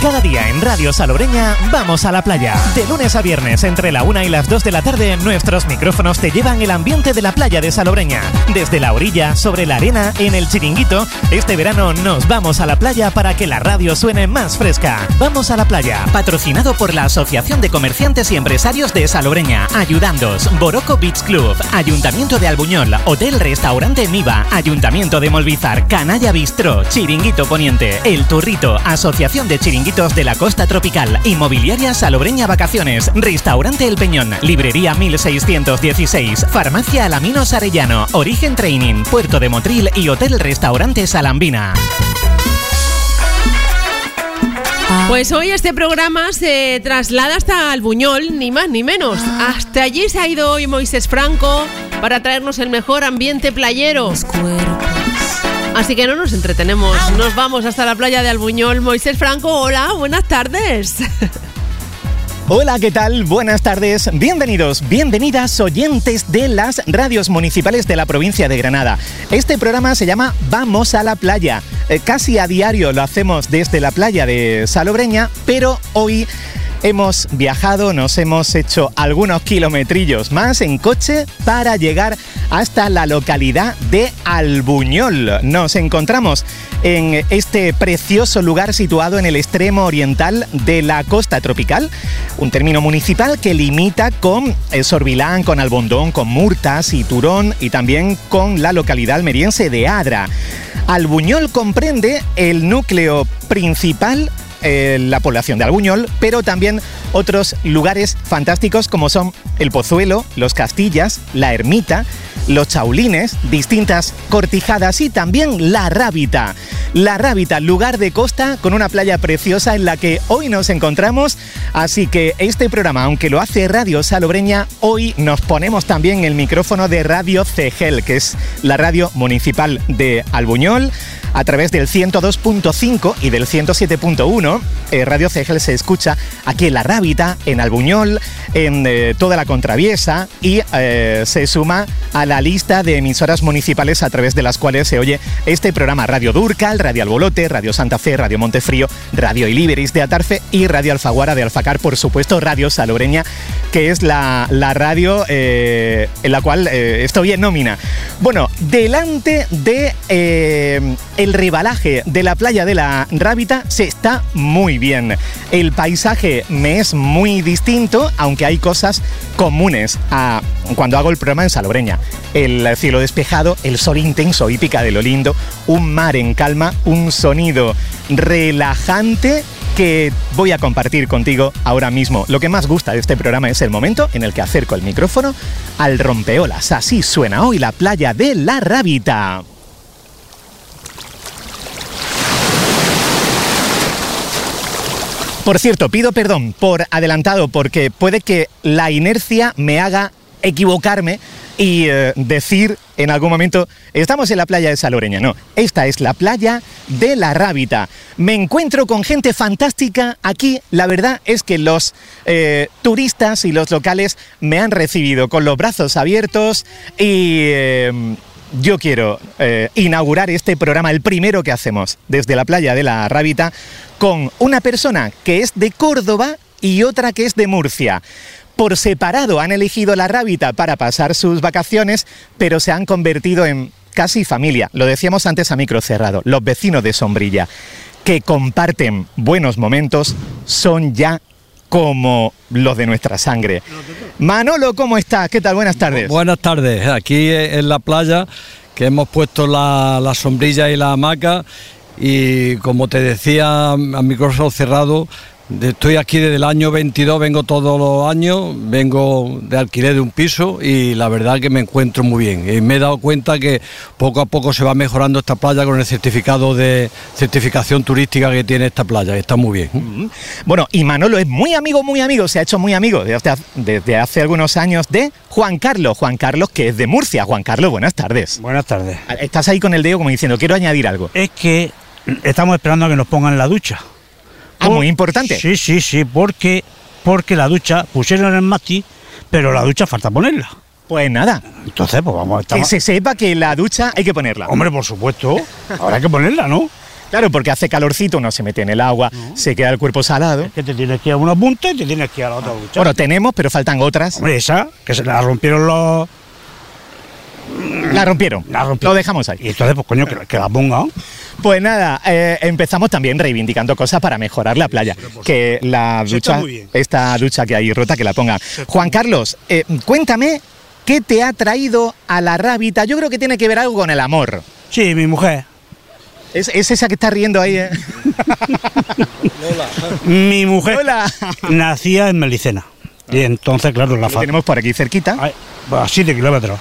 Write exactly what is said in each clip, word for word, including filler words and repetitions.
Cada día en Radio Salobreña vamos a la playa. De lunes a viernes entre la una y las dos de la tarde nuestros micrófonos te llevan el ambiente de la playa de Salobreña. Desde la orilla, sobre la arena, en el Chiringuito, este verano nos vamos a la playa para que la radio suene más fresca. Vamos a la playa, patrocinado por la Asociación de Comerciantes y Empresarios de Salobreña, Ayudandos, Boroco Beach Club, Ayuntamiento de Albuñol, Hotel Restaurante Niva, Ayuntamiento de Molvízar, Canalla Bistró, Chiringuito Poniente, El Turrito, Asociación de Chiringuitos de la Costa Tropical, Inmobiliaria Salobreña Vacaciones, Restaurante El Peñón, Librería mil seiscientos dieciséis, Farmacia Alaminos Arellano, Origen Training, Puerto de Motril y Hotel Restaurante Salambina. Pues hoy este programa se traslada hasta Albuñol, ni más ni menos. Hasta allí se ha ido hoy Moisés Franco para traernos el mejor ambiente playero. Así que no nos entretenemos, nos vamos hasta la playa de Albuñol. Moisés Franco, hola, buenas tardes. Hola, ¿qué tal? Buenas tardes. Bienvenidos, bienvenidas oyentes de las radios municipales de la provincia de Granada. Este programa se llama Vamos a la playa. Eh, casi a diario lo hacemos desde la playa de Salobreña, pero hoy hemos viajado, nos hemos hecho algunos kilometrillos más en coche para llegar hasta la localidad de Albuñol. Nos encontramos en este precioso lugar situado en el extremo oriental de la costa tropical, un término municipal que limita con Sorbilán, con Albondón, con Murtas y Turón y también con la localidad almeriense de Adra. Albuñol comprende el núcleo principal, Eh, la población de Albuñol, pero también otros lugares fantásticos como son el Pozuelo, los Castillas, la Ermita, los Chaulines, distintas cortijadas y también la Rábita. La Rábita, lugar de costa con una playa preciosa en la que hoy nos encontramos, así que este programa, aunque lo hace Radio Salobreña, hoy nos ponemos también el micrófono de Radio Cegel, que es la radio municipal de Albuñol, a través del ciento dos punto cinco y del ciento siete punto uno. Eh, Radio Cegel se escucha aquí en La Rábita, en Albuñol, en eh, toda la Contraviesa y eh, se suma a la lista de emisoras municipales a través de las cuales se oye este programa: Radio Durcal, Radio Albolote, Radio Santa Fe, Radio Montefrío, Radio Iliberis de Atarfe y Radio Alfaguara de Alfacar, por supuesto Radio Salobreña, que es la, la radio eh, en la cual eh, estoy en nómina. Bueno, delante de eh, el ribalaje de la playa de la Rábita se está muy bien. El paisaje me es muy distinto, aunque hay cosas comunes a cuando hago el programa en Salobreña. El cielo despejado, el sol intenso y pica de lo lindo, un mar en calma, un sonido relajante que voy a compartir contigo ahora mismo. Lo que más gusta de este programa es el momento en el que acerco el micrófono al rompeolas. Así suena hoy la playa de la Rábita. Por cierto, pido perdón por adelantado porque puede que la inercia me haga equivocarme y eh, decir en algún momento estamos en la playa de Salobreña. No, esta es la playa de la Rábita. Me encuentro con gente fantástica aquí. La verdad es que los eh, turistas y los locales me han recibido con los brazos abiertos y eh, yo quiero eh, inaugurar este programa, el primero que hacemos desde la playa de la Rábita, con una persona que es de Córdoba y otra que es de Murcia. Por separado han elegido la Rábita para pasar sus vacaciones, pero se han convertido en casi familia. Lo decíamos antes a micro cerrado, los vecinos de Sombrilla, que comparten buenos momentos, son ya como los de nuestra sangre. Manolo, ¿cómo estás? ¿Qué tal? Buenas tardes. Buenas tardes. Aquí en la playa, que hemos puesto la, la sombrilla y la hamaca, y como te decía a micrófono cerrado, estoy aquí desde el año veintidós, vengo todos los años, vengo de alquiler de un piso y la verdad que me encuentro muy bien. Y me he dado cuenta que poco a poco se va mejorando esta playa con el certificado de certificación turística que tiene esta playa, está muy bien. Mm-hmm. Bueno, y Manolo es muy amigo, muy amigo, se ha hecho muy amigo desde, desde hace algunos años de Juan Carlos, Juan Carlos que es de Murcia. Juan Carlos, buenas tardes. Buenas tardes. Estás ahí con el dedo como diciendo, quiero añadir algo. Es que estamos esperando a que nos pongan la ducha. Ah, muy importante. Sí, sí, sí, porque, porque la ducha pusieron el mástil, pero la ducha falta ponerla. Pues nada. Entonces, pues vamos a estar... Que se sepa que la ducha hay que ponerla. Hombre, por supuesto, ahora hay que ponerla, ¿no? Claro, porque hace calorcito, uno se mete en el agua, no. se queda el cuerpo salado. Es que te tienes que ir a una punta y te tienes que ir a la otra ducha. Bueno, tenemos, pero faltan otras. Hombre, esa, que se la rompieron los... La rompieron. La rompieron. Lo dejamos ahí. Y entonces, pues coño, que, que la pongan. Pues nada, eh, empezamos también reivindicando cosas para mejorar la playa. Que la ducha, esta ducha que hay rota, que la pongan. Juan Carlos, eh, cuéntame, ¿qué te ha traído a la Rábita? Yo creo que tiene que ver algo con el amor. Sí, mi mujer. Es, es esa que está riendo ahí, ¿eh? Lola. Mi mujer Lola. Nacía en Melicena. Y entonces, claro, la fa... tenemos por aquí cerquita. A siete kilómetros.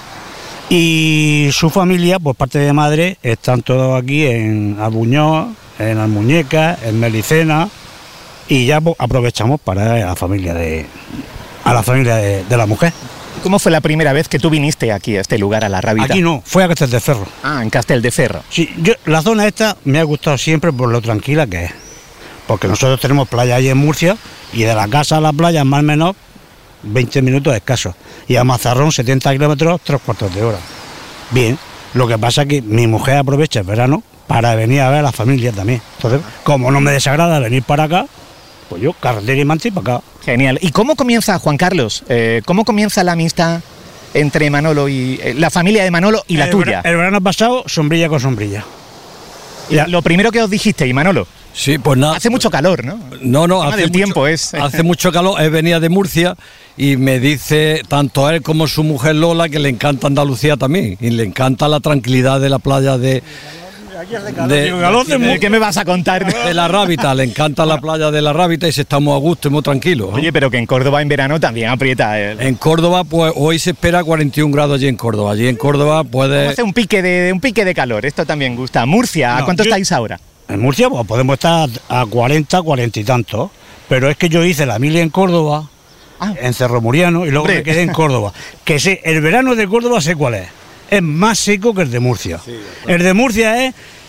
Y su familia, por parte de madre, están todos aquí en Albuñol, en Almuñecas, en Melicena, y ya pues, aprovechamos para ir a la familia de a la familia de, de la mujer. ¿Cómo fue la primera vez que tú viniste aquí a este lugar, a la Rábita? Aquí no, fue a Castelldefels. Ah, en Castelldefels. Sí, yo, la zona esta me ha gustado siempre por lo tranquila que es. Porque nosotros tenemos playa allí en Murcia, y de la casa a la playa, más o menos, veinte minutos escasos. Y a Mazarrón, setenta kilómetros, tres cuartos de hora. Bien, lo que pasa es que mi mujer aprovecha el verano para venir a ver a la familia también. Entonces, como no me desagrada venir para acá, pues yo, carretera y Manta y para acá. Genial. ¿Y cómo comienza, Juan Carlos? Eh, ¿Cómo comienza la amistad entre Manolo y... Eh, la familia de Manolo y la el tuya? Ver, el verano pasado, sombrilla con sombrilla. Y lo primero que os dijiste, y Manolo... Sí, pues nada. Hace mucho calor, ¿no? No, no, hace del mucho, tiempo es. Hace mucho calor. Él venía de Murcia y me dice tanto a él como su mujer Lola que le encanta Andalucía también y le encanta la tranquilidad de la playa de. De, de, de, ¿Qué me vas a contar? De la Rábita, le encanta la playa de la Rábita y se está muy a gusto y muy tranquilo. ¿no? Oye, pero que en Córdoba en verano también aprieta. El... En Córdoba, pues hoy se espera cuarenta y un grados allí en Córdoba. Allí en Córdoba puede. Hace un pique de un pique de calor. Esto también gusta. Murcia, ¿a no, cuánto yo... estáis ahora? En Murcia pues, podemos estar a cuarenta, cuarenta y tantos, pero es que yo hice la mili en Córdoba, ah. en Cerro Muriano, y luego Hombre. me quedé en Córdoba. Que sé, el verano de Córdoba sé cuál es, es más seco que el de Murcia. Sí, el de Murcia es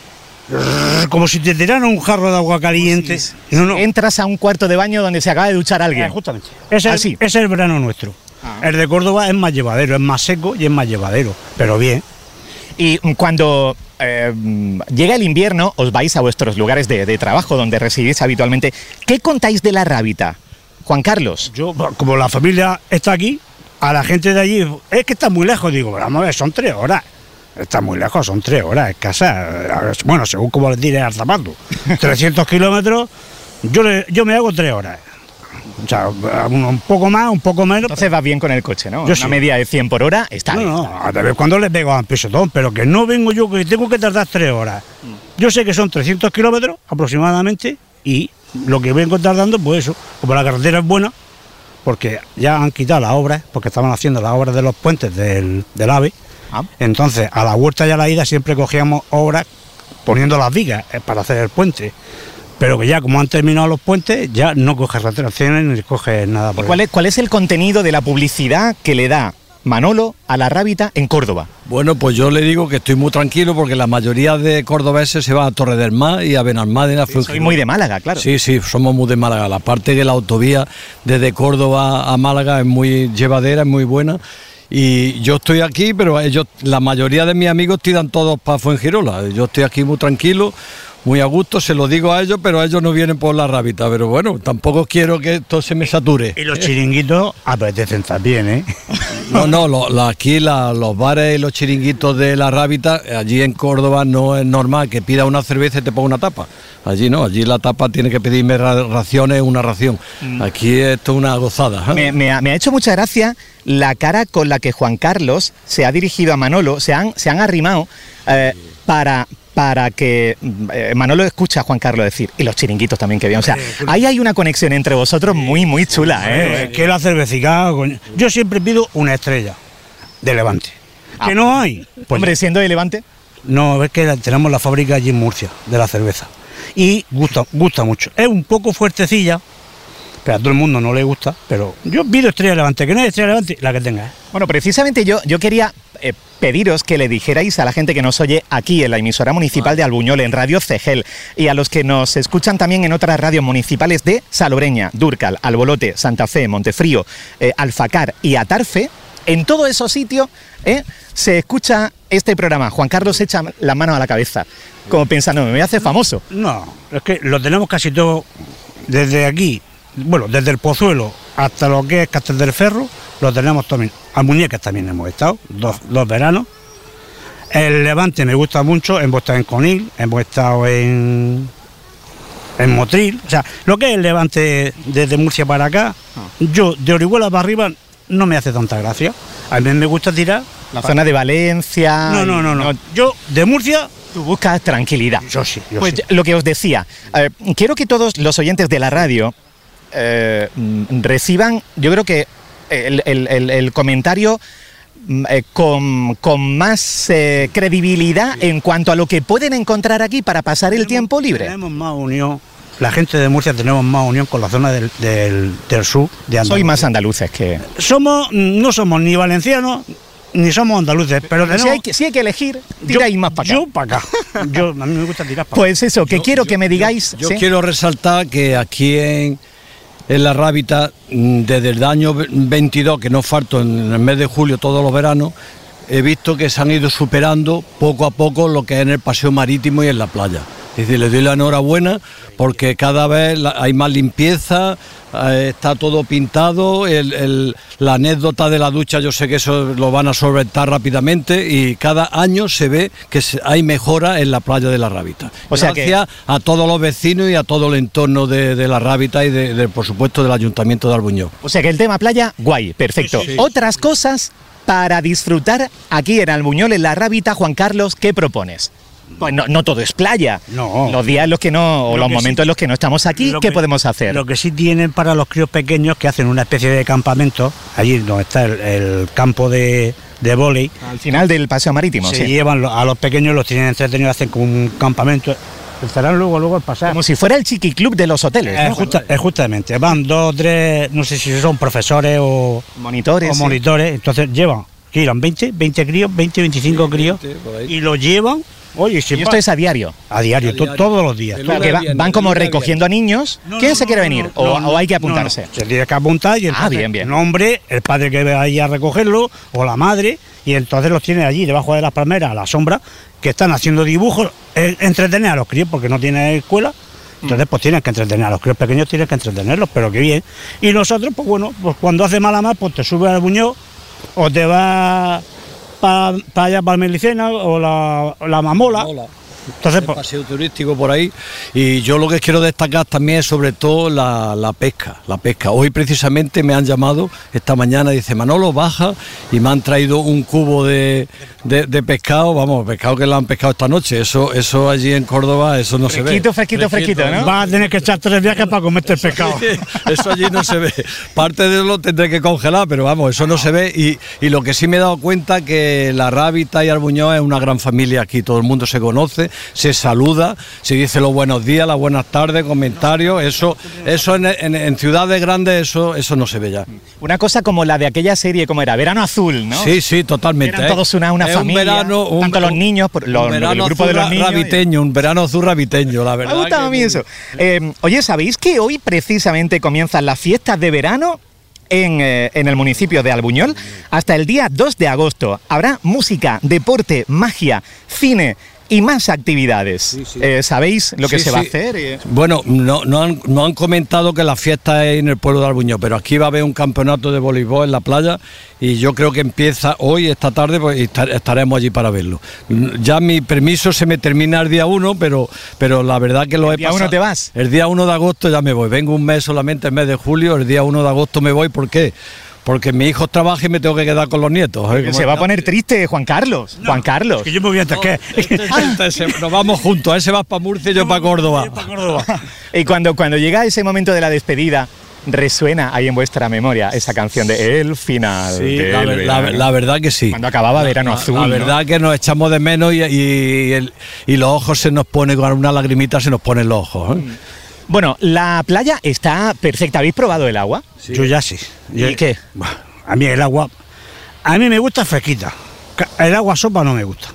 como si te tiraran un jarro de agua caliente. Sí, sí. No, no. Entras a un cuarto de baño donde se acaba de duchar alguien. Eh, justamente. Ese es, ese es el verano nuestro. Ah. El de Córdoba es más llevadero, es más seco y es más llevadero, pero bien. Y cuando eh, llega el invierno, os vais a vuestros lugares de, de trabajo donde residís habitualmente. ¿Qué contáis de la Rábita, Juan Carlos? Yo, como la familia está aquí, a la gente de allí, es que está muy lejos, digo, vamos a ver, son tres horas. Está muy lejos, son tres horas, es casa. Bueno, según como les diré al zapato. trescientos kilómetros, yo, le, yo me hago tres horas. O sea, un poco más, un poco menos. Entonces vas bien con el coche, ¿no? Yo Una sí. media de cien por hora está no, bien. No, no, a vez cuando le pego a un pisotón, pero que no vengo yo, que tengo que tardar tres horas. Yo sé que son trescientos kilómetros aproximadamente y lo que vengo tardando, pues eso, como la carretera es buena, porque ya han quitado las obras, porque estaban haciendo las obras de los puentes del, del AVE. Ah. Entonces, a la vuelta y a la ida siempre cogíamos obras poniendo las vigas para hacer el puente. Pero que ya como han terminado los puentes, ya no coges retracciones ni coges nada por ¿Cuál es, ¿Cuál es el contenido de la publicidad que le da Manolo a la Rábita en Córdoba? Bueno, pues yo le digo que estoy muy tranquilo porque la mayoría de cordobeses se van a Torre del Mar y a Benalmádena. Sí, soy muy de Málaga, claro. Sí, sí, somos muy de Málaga. La parte de la autovía desde Córdoba a Málaga es muy llevadera, es muy buena. Y yo estoy aquí, pero ellos, la mayoría de mis amigos tiran todos para Fuengirola. Yo estoy aquí muy tranquilo, muy a gusto, se lo digo a ellos, pero ellos no vienen por la Rábita. Pero bueno, tampoco quiero que esto se me sature. Y los chiringuitos apetecen también, ¿eh? No, no, lo, lo, aquí la, los bares y los chiringuitos de la Rábita, allí en Córdoba no es normal que pida una cerveza y te ponga una tapa. Allí no, allí la tapa tiene que pedirme raciones, una ración. Mm. Aquí esto es una gozada. ¿eh? Me, me, ha, me ha hecho mucha gracia la cara con la que Juan Carlos se ha dirigido a Manolo, se han, se han arrimado eh, para... para que eh, Manolo escuche a Juan Carlos decir, y los chiringuitos también que bien. O sea, ahí hay una conexión entre vosotros muy, muy chula, ¿eh? Es que la cervecica, yo siempre pido una estrella de Levante. Ah, ¿que no hay? Pues hombre, siendo de Levante. No, es que tenemos la fábrica allí en Murcia, de la cerveza. Y gusta, gusta mucho. Es un poco fuertecilla, pero a todo el mundo no le gusta, pero yo pido estrella de Levante, que no es estrella de Levante, la que tenga. ¿eh? Bueno, precisamente yo, yo quería... Eh, pediros que le dijerais a la gente que nos oye aquí en la emisora municipal de Albuñol, en Radio Cegel, y a los que nos escuchan también en otras radios municipales de Salobreña, Dúrcal, Albolote, Santa Fe, Montefrío, eh, Alfacar y Atarfe, en todos esos sitios ¿eh? se escucha este programa. Juan Carlos echa la mano a la cabeza, como pensando, me voy a hacer famoso. No, es que lo tenemos casi todo desde aquí, bueno, desde el Pozuelo hasta lo que es Castel del Ferro, lo tenemos también. A Muñecas también hemos estado, dos, dos veranos. El Levante me gusta mucho, hemos estado en Conil, hemos estado en, en Motril. O sea, lo que es el Levante desde Murcia para acá, yo de Orihuela para arriba no me hace tanta gracia. A mí me gusta tirar. La zona de Valencia. No, no, no, no. Yo de Murcia. Tú buscas tranquilidad. Yo sí, yo pues sí. Lo que os decía, eh, quiero que todos los oyentes de la radio eh, reciban, yo creo que el, el, el, el comentario eh, con, con más eh, credibilidad en cuanto a lo que pueden encontrar aquí para pasar el tenemos, tiempo libre. Tenemos más unión, la gente de Murcia tenemos más unión con la zona del, del, del sur de Andalucía. Soy más andaluces que... Somos, no somos ni valencianos ni somos andaluces, pero tenemos... Si hay que, si hay que elegir, tiráis más para acá. Yo para acá. Yo, a mí me gusta tirar para acá. Pues eso, que Yo- quiero yo- que me digáis... Yo ¿sí? quiero resaltar que aquí en, en La Rábita, mm, desde el año veintidós, que no falto en el mes de julio todos los veranos, he visto que se han ido superando poco a poco lo que es en el paseo marítimo y en la playa. Es decir, les doy la enhorabuena porque cada vez la- hay más limpieza, eh, está todo pintado, el- el- la anécdota de la ducha yo sé que eso lo van a solventar rápidamente y cada año se ve que se- hay mejora en la playa de La Rábita. O sea que- Gracias a todos los vecinos y a todo el entorno de, de La Rábita y de, de, por supuesto del Ayuntamiento de Albuñol. O sea que el tema playa, guay, perfecto. Sí, sí, sí. Otras cosas para disfrutar aquí en Albuñol, en La Rábita, Juan Carlos, ¿qué propones? Pues no, no todo es playa. No. Los días en los que no, o Lo los que momentos sí- en los que no estamos aquí, Lo ¿qué que- podemos hacer? Lo que sí tienen para los críos pequeños, que hacen una especie de campamento, allí donde está el, el campo de, de vóley, Al final del paseo marítimo, se sí. llevan lo- a los pequeños, los tienen entretenidos, hacen como un campamento. Estarán luego, luego al pasar. Como si fuera el chiqui club de los hoteles, Eh, ¿no? justa- eh, justamente, van dos, tres, no sé si son profesores o, Monitores. o sí. monitores, entonces llevan, que irán veinte, veinte críos, veinte, veinticinco críos, veinte, por ahí. y los llevan, oye, Y siempre esto es a diario. a diario, A to- diario. todos los días. El O sea, que va- viene, van como el lunes recogiendo a niños. No, ¿Quién no, se no, quiere no, venir? no, o, no, o hay que no, apuntarse? no, se tiene que apuntar y entonces bien, bien. nombre, el padre que va ahí a recogerlo o la madre, y entonces los tiene allí debajo de las palmeras a la sombra, que están haciendo dibujos, eh, entretener a los críos porque no tienen escuela. Entonces pues tienen que entretener a los críos pequeños, tienen que entretenerlos, pero qué bien. Y nosotros, pues bueno, pues cuando hace mala mar, pues te subes al Buñol o te vas para allá para el Melicena o la, la Mamola. Hola. Entonces, El pues, paseo turístico por ahí y yo lo que quiero destacar también es sobre todo la, la pesca, la pesca. Hoy precisamente me han llamado esta mañana, dice Manolo baja y me han traído un cubo de, de, de pescado, vamos, pescado que lo han pescado esta noche, eso eso allí en Córdoba, eso no Fresquito, se ve. fresquito, fresquito, ¿no? vas a tener que echar tres viajes para comerte el pescado. Eso allí no se ve. Parte de lo tendré que congelar, pero vamos, eso no se ve. Y, y lo que sí me he dado cuenta que La Rábita y Albuñol es una gran familia aquí. Todo el mundo se conoce, se saluda, se dice los buenos días, las buenas tardes, comentarios. Eso, eso en, en- en ciudades grandes eso, eso no se ve ya. Una cosa como la de aquella serie, como era Verano Azul, ¿no? Sí, sí, totalmente. Eran ¿eh? todos una, una Es familia, un verano, un, tanto los niños, por- los- un verano el grupo de azul los niños. rabiteño, un verano azul rabiteño, la Me verdad. ha gustado que a mí muy- eso. Eh, oye, ¿sabéis que hoy precisamente comienzan las fiestas de verano en, eh, en el municipio de Albuñol? Hasta el día dos de agosto habrá música, deporte, magia, cine y más actividades. Sí, sí. Eh, ¿Sabéis lo que Sí, se va a sí. hacer? Eh, Bueno, no, no, han, no han comentado que la fiesta es en el pueblo de Albuñol, pero aquí va a haber un campeonato de voleibol en la playa y yo creo que empieza hoy, esta tarde, pues y estar- estaremos allí para verlo. Ya mi permiso se me termina el día uno, pero, pero la verdad que lo he día pasado. uno te vas? El día uno de agosto ya me voy. Vengo un mes solamente, el mes de julio, el día uno de agosto me voy. ¿Por qué? Porque mi hijo trabaja y me tengo que quedar con los nietos. ¿eh? Se va a poner triste Juan Carlos. Juan Carlos. Que yo me voy antes que... Entonces, nos vamos juntos, ese va para Murcia y yo para Córdoba. Y cuando, cuando llega ese momento de la despedida, resuena ahí en vuestra memoria esa canción de El Final. Sí, del la, ver- la- verano. la verdad que sí. Cuando acababa Verano La- Azul. La ¿no? verdad que nos echamos de menos y, y, el- y los ojos se nos ponen, con una lagrimita se nos ponen los ojos. ¿eh? Bueno, la playa está perfecta. ¿Habéis probado el agua? Yo ya sí. Yo- ¿Y qué? Bah, a mí el agua... A mí me gusta fresquita. Ca- El agua sopa no me gusta.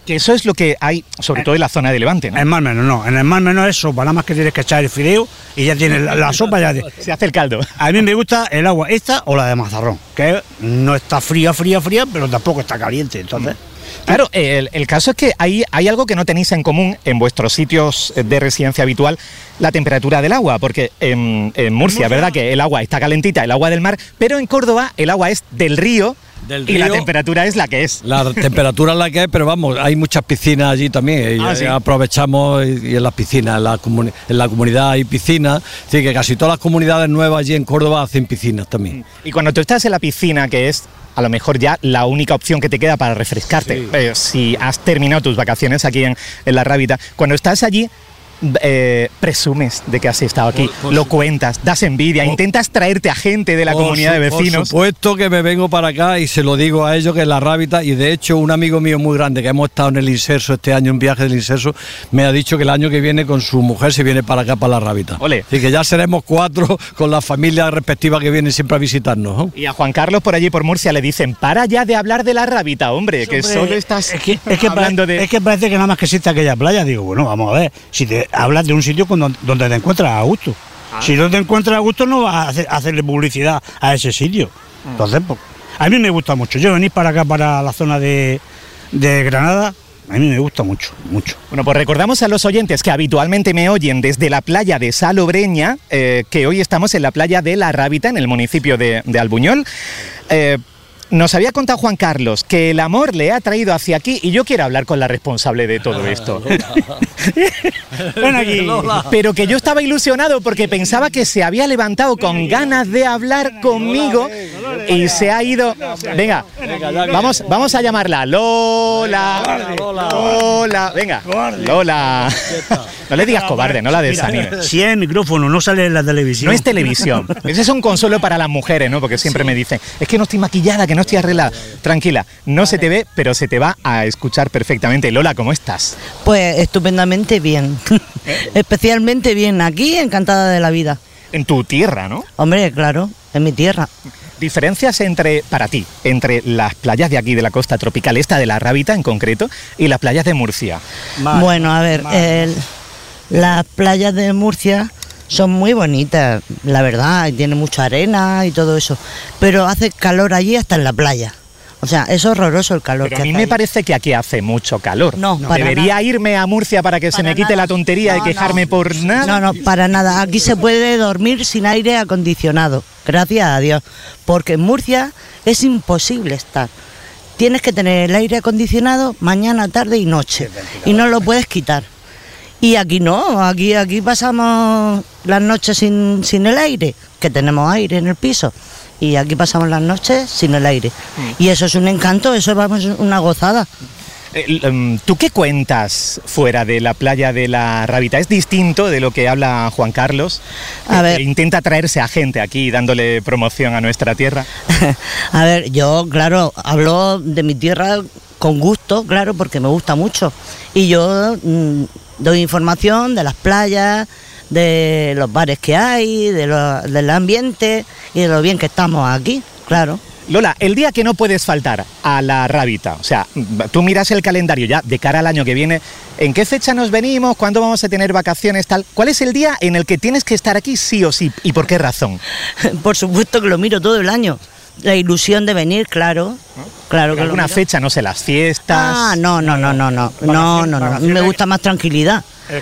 Que eso es lo que hay, sobre todo en la zona de Levante, ¿no? En Mar Menor no, en el Mar Menor es sopa, nada más que tienes que echar el fideo y ya tienes la, la sopa ya. De... Se hace el caldo. A mí me gusta el agua esta o la de mazarrón, que no está fría, fría, fría, pero tampoco está caliente, entonces... Claro, el, el caso es que hay, hay algo que no tenéis en común en vuestros sitios de residencia habitual, la temperatura del agua, porque en, en Murcia, ¿verdad? Que el agua está calentita, el agua del mar, pero en Córdoba el agua es del río. Del y río, la temperatura es la que es. La temperatura es la que es, pero vamos, hay muchas piscinas allí también. Y ah, ¿sí? Aprovechamos y, y en las piscinas, en la, comuni en la comunidad hay piscinas. Así que casi todas las comunidades nuevas allí en Córdoba hacen piscinas también. Y cuando tú estás en la piscina, que es a lo mejor ya la única opción que te queda para refrescarte, sí. eh, si has terminado tus vacaciones aquí en, en La Rábita, cuando estás allí... Eh, presumes de que has estado aquí, por, por lo cuentas, das envidia, por, intentas traerte a gente de la comunidad su, de vecinos. Por supuesto que me vengo para acá y se lo digo a ellos que es La Rábita, y de hecho un amigo mío muy grande que hemos estado en el Inserso este año, un viaje del Inserso, me ha dicho que el año que viene con su mujer se viene para acá, para La Rábita. Ole. Así que ya seremos cuatro con las familias respectivas que vienen siempre a visitarnos, ¿no? Y a Juan Carlos por allí por Murcia le dicen, para ya de hablar de La Rábita, hombre, que hombre, solo estás es que, es que hablando de... Es que parece que nada más que existe aquella playa. Digo, bueno, vamos a ver, si te hablas de un sitio donde te encuentras a gusto. Ah. Si no te encuentras a gusto no vas a hacer, hacerle publicidad a ese sitio. Ah. Entonces, pues, a mí me gusta mucho. Yo venir para acá, para la zona de, de Granada, a mí me gusta mucho, mucho. Bueno, pues recordamos a los oyentes que habitualmente me oyen desde la playa de Salobreña, eh, que hoy estamos en la playa de La Rábita, en el municipio de, de Albuñol. Eh, Nos había contado Juan Carlos que el amor le ha traído hacia aquí y yo quiero hablar con la responsable de todo esto. Ven aquí. Pero que yo estaba ilusionado porque pensaba que se había levantado con ganas de hablar conmigo y se ha ido... Venga, vamos, vamos a llamarla. Lola. Lola. Venga, Lola. No le digas cobarde, no la desanimes. Si es el micrófono, no sale en la televisión. No es televisión. Ese es un consuelo para las mujeres, ¿no? Porque siempre me dicen, es que no estoy maquillada, que no estoy arreglada. Tranquila, no se te ve, pero se te va a escuchar perfectamente. Lola, ¿cómo estás? Pues estupendamente bien. Especialmente bien. Aquí, encantada de la vida. En tu tierra, ¿no? Hombre, claro, en mi tierra. Diferencias entre, para ti, entre las playas de aquí, de la costa tropical, esta de La Rábita en concreto, y las playas de Murcia. Mal, bueno, a ver, el, las playas de Murcia son muy bonitas, la verdad, y tienen mucha arena y todo eso, pero hace calor allí hasta en la playa. O sea, es horroroso el calor. Pero que a mí hace me allí. parece que aquí hace mucho calor. No, no. Debería nada. irme a Murcia para que para se me quite nada. La tontería no, de quejarme no. por nada. No, no, para nada. Aquí se puede dormir sin aire acondicionado, gracias a Dios, porque en Murcia es imposible estar. Tienes que tener el aire acondicionado mañana, tarde y noche, y no lo puedes quitar. Y aquí no, aquí, aquí pasamos las noches sin, sin el aire, que tenemos aire en el piso. Y aquí pasamos las noches sin el aire. Mm. Y eso es un encanto, eso vamos, una gozada. ¿Tú qué cuentas fuera de la playa de La Rábita? ¿Es distinto de lo que habla Juan Carlos? A ver. Intenta traerse a gente aquí dándole promoción a nuestra tierra. A ver, yo, claro, hablo de mi tierra con gusto, claro, porque me gusta mucho. Y yo mmm, doy información de las playas, de los bares que hay, de lo, del ambiente y de lo bien que estamos aquí, claro. Lola, el día que no puedes faltar a La Rábita, o sea, tú miras el calendario ya de cara al año que viene, ¿en qué fecha nos venimos? ¿Cuándo vamos a tener vacaciones? Tal? ¿Cuál es el día en el que tienes que estar aquí sí o sí? ¿Y por qué razón? Por supuesto que lo miro todo el año. La ilusión de venir, claro. Claro que ¿alguna fecha, no sé, las fiestas? Ah, no, no, no, no, no. No, no, no. A mí me gusta más tranquilidad.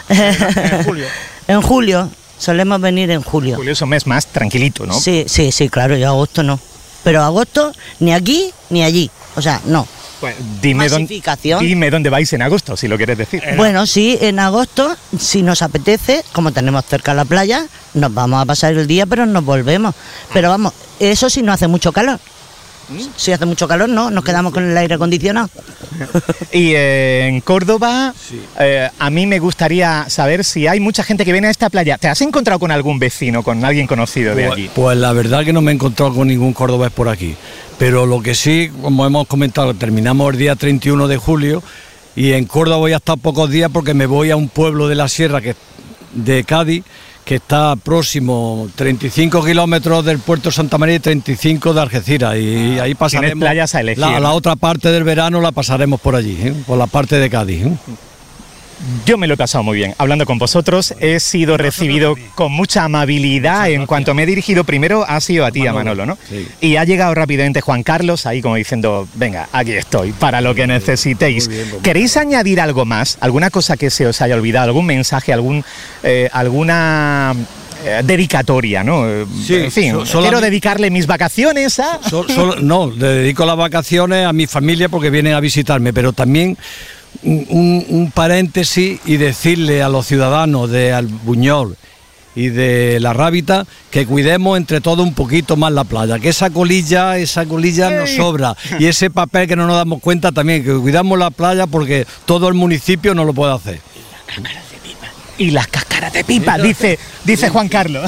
En julio. En julio. Solemos venir en julio. Julio es un mes más tranquilito, ¿no? Sí, sí, sí, claro. Yo agosto no. Pero agosto ni aquí ni allí. O sea, no. Pues dime, dónde, dime dónde vais en agosto, si lo quieres decir. Bueno, sí, en agosto, si nos apetece, como tenemos cerca la playa, nos vamos a pasar el día, pero nos volvemos. Pero vamos, eso sí no hace mucho calor. Si hace mucho calor, no, nos quedamos con el aire acondicionado. Y eh, en Córdoba, sí. eh, a mí me gustaría saber si hay mucha gente que viene a esta playa. ¿Te has encontrado con algún vecino, con alguien conocido de pues, allí? Pues la verdad que no me he encontrado con ningún cordobés por aquí. Pero lo que sí, como hemos comentado, terminamos el día treinta y uno de julio y en Córdoba voy a estar pocos días porque me voy a un pueblo de la sierra que de Cádiz, que está próximo, treinta y cinco kilómetros del puerto de Santa María y treinta y cinco de Algeciras, y ahí pasaremos. Tienes playas a elegir. La, la otra parte del verano la pasaremos por allí, ¿eh? Por la parte de Cádiz, ¿eh? Yo me lo he pasado muy bien hablando con vosotros, he sido recibido con mucha amabilidad. En cuanto me he dirigido primero ha sido a ti, a Manolo, ¿no? Sí. Y ha llegado rápidamente Juan Carlos ahí como diciendo, venga, aquí estoy, para lo que necesitéis. Muy bien, pues, ¿Queréis añadir algo más? ¿Alguna cosa que se os haya olvidado? ¿Algún mensaje? algún eh, ¿Alguna eh, dedicatoria, no? Sí, en fin, so, quiero solamente- dedicarle mis vacaciones a... So- solo- no, le dedico las vacaciones a mi familia porque vienen a visitarme, pero también un, un- un paréntesis y decirle a los ciudadanos de Albuñol y de La Rábita que cuidemos entre todos un poquito más la playa, que esa colilla, esa colilla nos sobra, y ese papel que no nos damos cuenta también, que cuidamos la playa porque todo el municipio no lo puede hacer. Y las cáscaras de pipa, dice, dice Juan Carlos.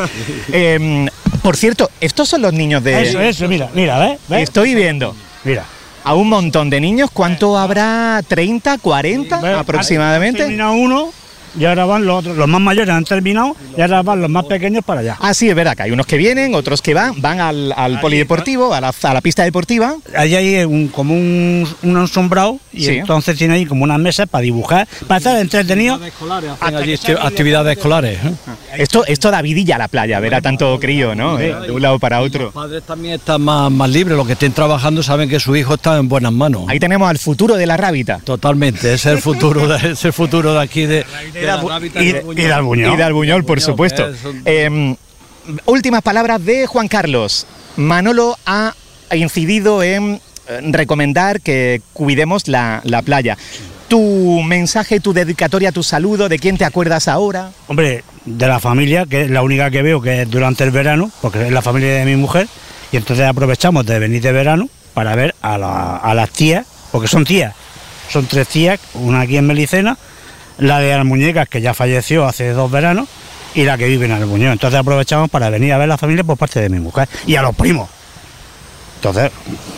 Eh, por cierto, estos son los niños de... Eso, eso, mira, mira, ¿ves? ¿Ves? Estoy viendo Mira. a un montón de niños. ¿Cuánto habrá? ¿treinta, cuarenta ¿Ves? Han aproximadamente? terminado uno y ahora van los otros. Los más mayores han terminado y ahora van los más pequeños para allá. Ah, sí, es verdad que hay unos que vienen, otros que van, van al, al polideportivo, a la, a la pista deportiva. Allí hay un, como un, un ensombrado y Sí. entonces tiene ahí como unas mesas para dibujar, para estar entretenidos. Hacen allí acti- actividades escolares, ¿eh? Esto, esto da vidilla a la playa, ver a tanto crío, ¿no? Eh, De un lado para otro. Los padres también están más, más libres, los que estén trabajando saben que su hijo está en buenas manos. Ahí tenemos al futuro de la Rábita. Totalmente, ese es el futuro de, es el futuro de aquí de, de la Rábita y de- y de Albuñol. Y de Albuñol, por supuesto. que es un- Eh, últimas palabras de Juan Carlos. Manolo ha incidido en eh, recomendar que cuidemos la, la playa. Tu mensaje, tu dedicatoria, tu saludo, ¿de quién te acuerdas ahora? Hombre, de la familia, que es la única que veo que es durante el verano, porque es la familia de mi mujer, y entonces aprovechamos de venir de verano para ver a, la- a las tías, porque son tías, son tres tías, una aquí en Melicena, la de Almuñecas, que ya falleció hace dos veranos, y la que vive en Albuñol. Entonces aprovechamos para venir a ver a la familia por parte de mi mujer, y a los primos. Entonces,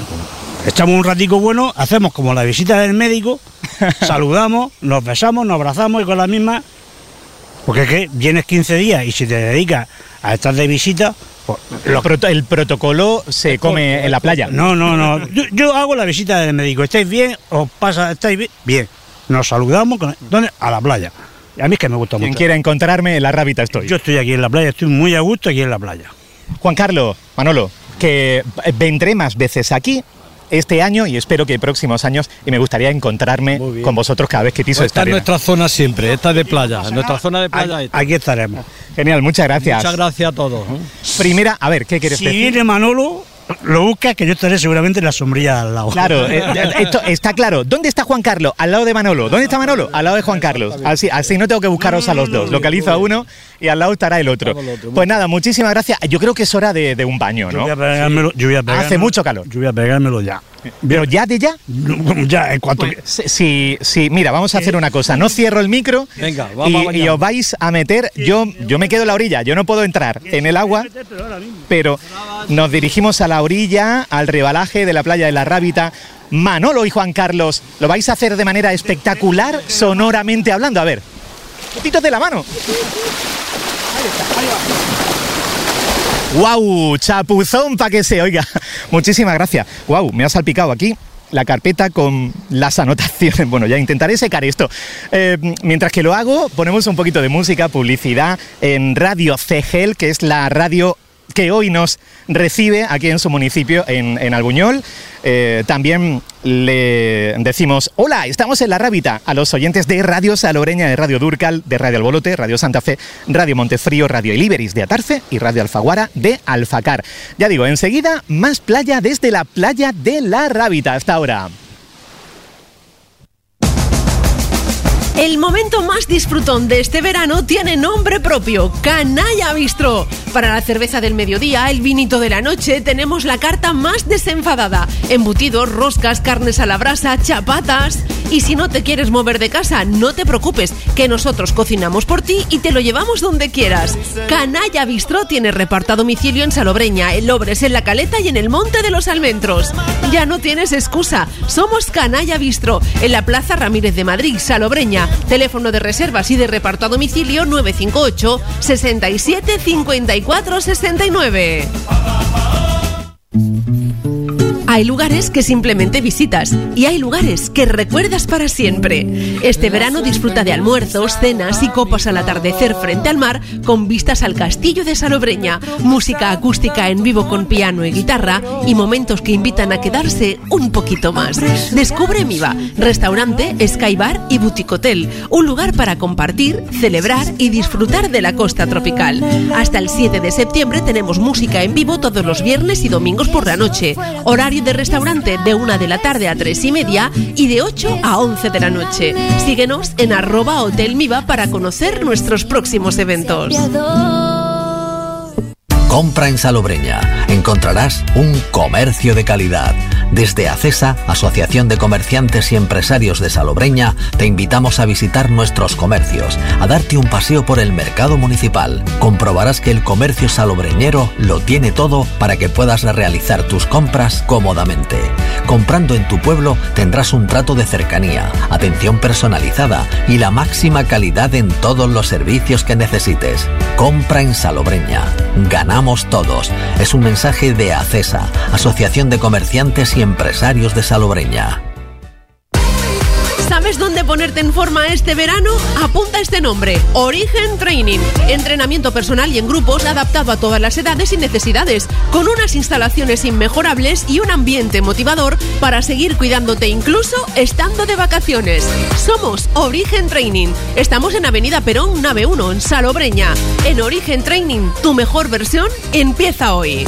echamos un ratico bueno, hacemos como la visita del médico, saludamos, nos besamos, nos abrazamos y con la misma... Porque es que vienes quince días y si te dedicas a estar de visita, pues, El, proto- el protocolo se come en la playa. no, no, no. Yo, yo hago la visita del médico. ¿Estáis bien? ¿Os pasa? ¿Estáis bien? Bien. Nos saludamos. Con, ¿dónde? A la playa. Y a mí es que me gusta Quien mucho. quiera encontrarme, en la Rábita estoy. Yo estoy aquí en la playa, estoy muy a gusto aquí en la playa. Juan Carlos, Manolo, que vendré más veces aquí este año y espero que próximos años, y me gustaría encontrarme Muy bien. con vosotros cada vez que piso Pues esta esta es arena. nuestra zona siempre, esta es de playa, nuestra zona de playa. Aquí, esta. aquí estaremos. Genial, muchas gracias. Muchas gracias a todos. ¿eh? Primera, a ver, ¿qué quieres Si decir? viene Manolo, lo buscas, que yo estaré seguramente en la sombrilla al lado. Claro, eh, esto está claro. ¿Dónde está Juan Carlos? Al lado de Manolo. ¿Dónde está Manolo? Al lado de Juan Carlos. Así, así no tengo que buscaros a los dos. Localizo a uno y al lado estará el otro. Pues nada, muchísimas gracias. Yo creo que es hora de, de un baño, Yo ¿no? voy a pegármelo, yo voy a pegármelo- Hace mucho calor. Yo voy a pegármelo ya. Pero ya de ya. Ya, en cuanto Pues, sí, sí, sí, mira, vamos a hacer una cosa. No cierro el micro. Venga, vamos a y, bañar. y os vais a meter. Yo, yo me quedo en la orilla. Yo no puedo entrar en el agua, pero nos dirigimos a la orilla, al rebalaje de la playa de la Rábita. Manolo y Juan Carlos, lo vais a hacer de manera espectacular, sonoramente hablando. A ver, poquitos de la mano. ¡Guau! Chapuzón para que se oiga. Muchísimas gracias. ¡Guau! Me ha salpicado aquí la carpeta con las anotaciones. Bueno, ya intentaré secar esto. Eh, mientras que lo hago, ponemos un poquito de música, publicidad en Radio Cegel, que es la radio que hoy nos recibe aquí en su municipio, en, en Albuñol. Eh, también le decimos, hola, estamos en La Rábita, a los oyentes de Radio Salobreña, de Radio Durcal, de Radio Albolote, Radio Santa Fe, Radio Montefrío, Radio Iliberis de Atarfe y Radio Alfaguara de Alfacar. Ya digo, enseguida, más playa desde la playa de La Rábita. Hasta ahora. El momento más disfrutón de este verano tiene nombre propio, Canalla Bistro. Para la cerveza del mediodía, el vinito de la noche, tenemos la carta más desenfadada. Embutidos, roscas, carnes a la brasa, chapatas. Y si no te quieres mover de casa, no te preocupes, que nosotros cocinamos por ti y te lo llevamos donde quieras. Canalla Bistro tiene reparto a domicilio en Salobreña, en Lobres, en La Caleta y en el Monte de los Almendros. Ya no tienes excusa, somos Canalla Bistro, en la Plaza Ramírez de Madrid, Salobreña. Teléfono de reservas y de reparto a domicilio nueve cinco ocho, sesenta y siete, cincuenta y cuatro, sesenta y nueve. Hay lugares que simplemente visitas y hay lugares que recuerdas para siempre. Este verano disfruta de almuerzos, cenas y copas al atardecer frente al mar con vistas al castillo de Salobreña, música acústica en vivo con piano y guitarra y momentos que invitan a quedarse un poquito más. Descubre Miva, restaurante, Sky Bar y Boutique Hotel, un lugar para compartir, celebrar y disfrutar de la costa tropical. Hasta el siete de septiembre tenemos música en vivo todos los viernes y domingos por la noche. Horario de restaurante de una de la tarde a tres y media y de ocho a once de la noche. Síguenos en arroba Hotel Miva para conocer nuestros próximos eventos. Compra en Salobreña. Encontrarás un comercio de calidad. Desde ACESA, Asociación de Comerciantes y Empresarios de Salobreña, te invitamos a visitar nuestros comercios, a darte un paseo por el mercado municipal. Comprobarás que el comercio salobreñero lo tiene todo para que puedas realizar tus compras cómodamente. Comprando en tu pueblo tendrás un trato de cercanía, atención personalizada y la máxima calidad en todos los servicios que necesites. Compra en Salobreña. Ganamos todos. Es un mensaje de ACESA, Asociación de Comerciantes y Empresarios de Salobreña. ¿Sabes dónde ponerte en forma este verano? Apunta este nombre: Origen Training. Entrenamiento personal y en grupos adaptado a todas las edades y necesidades, con unas instalaciones inmejorables y un ambiente motivador para seguir cuidándote incluso estando de vacaciones. Somos Origen Training. Estamos en Avenida Perón, nave uno, en Salobreña. En Origen Training, tu mejor versión empieza hoy.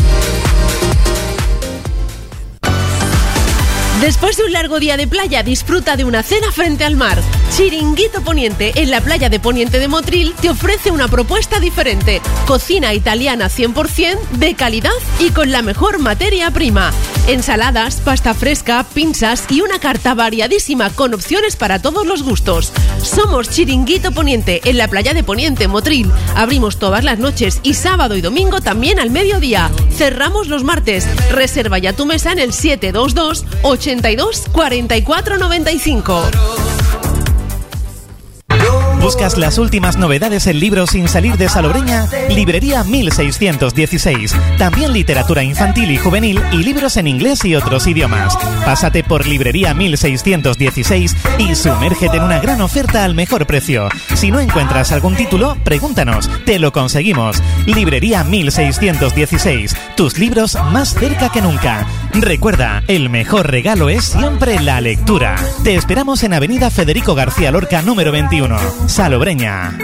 Después de un largo día de playa, disfruta de una cena frente al mar. Chiringuito Poniente, en la playa de Poniente de Motril, te ofrece una propuesta diferente. Cocina italiana cien por ciento, de calidad y con la mejor materia prima. Ensaladas, pasta fresca, pinzas y una carta variadísima con opciones para todos los gustos. Somos Chiringuito Poniente, en la playa de Poniente, Motril. Abrimos todas las noches y sábado y domingo también al mediodía. Cerramos los martes. Reserva ya tu mesa en el siete dos dos, ochenta y dos, cuarenta y cuatro, noventa y cinco. ¿Buscas las últimas novedades en libros sin salir de Salobreña? Librería mil seiscientos dieciséis. También literatura infantil y juvenil y libros en inglés y otros idiomas. Pásate por Librería mil seiscientos dieciséis y sumérgete en una gran oferta al mejor precio. Si no encuentras algún título, pregúntanos, te lo conseguimos. Librería mil seiscientos dieciséis. Tus libros más cerca que nunca. Recuerda, el mejor regalo es siempre la lectura. Te esperamos en Avenida Federico García Lorca, número veintiuno. Salobreña.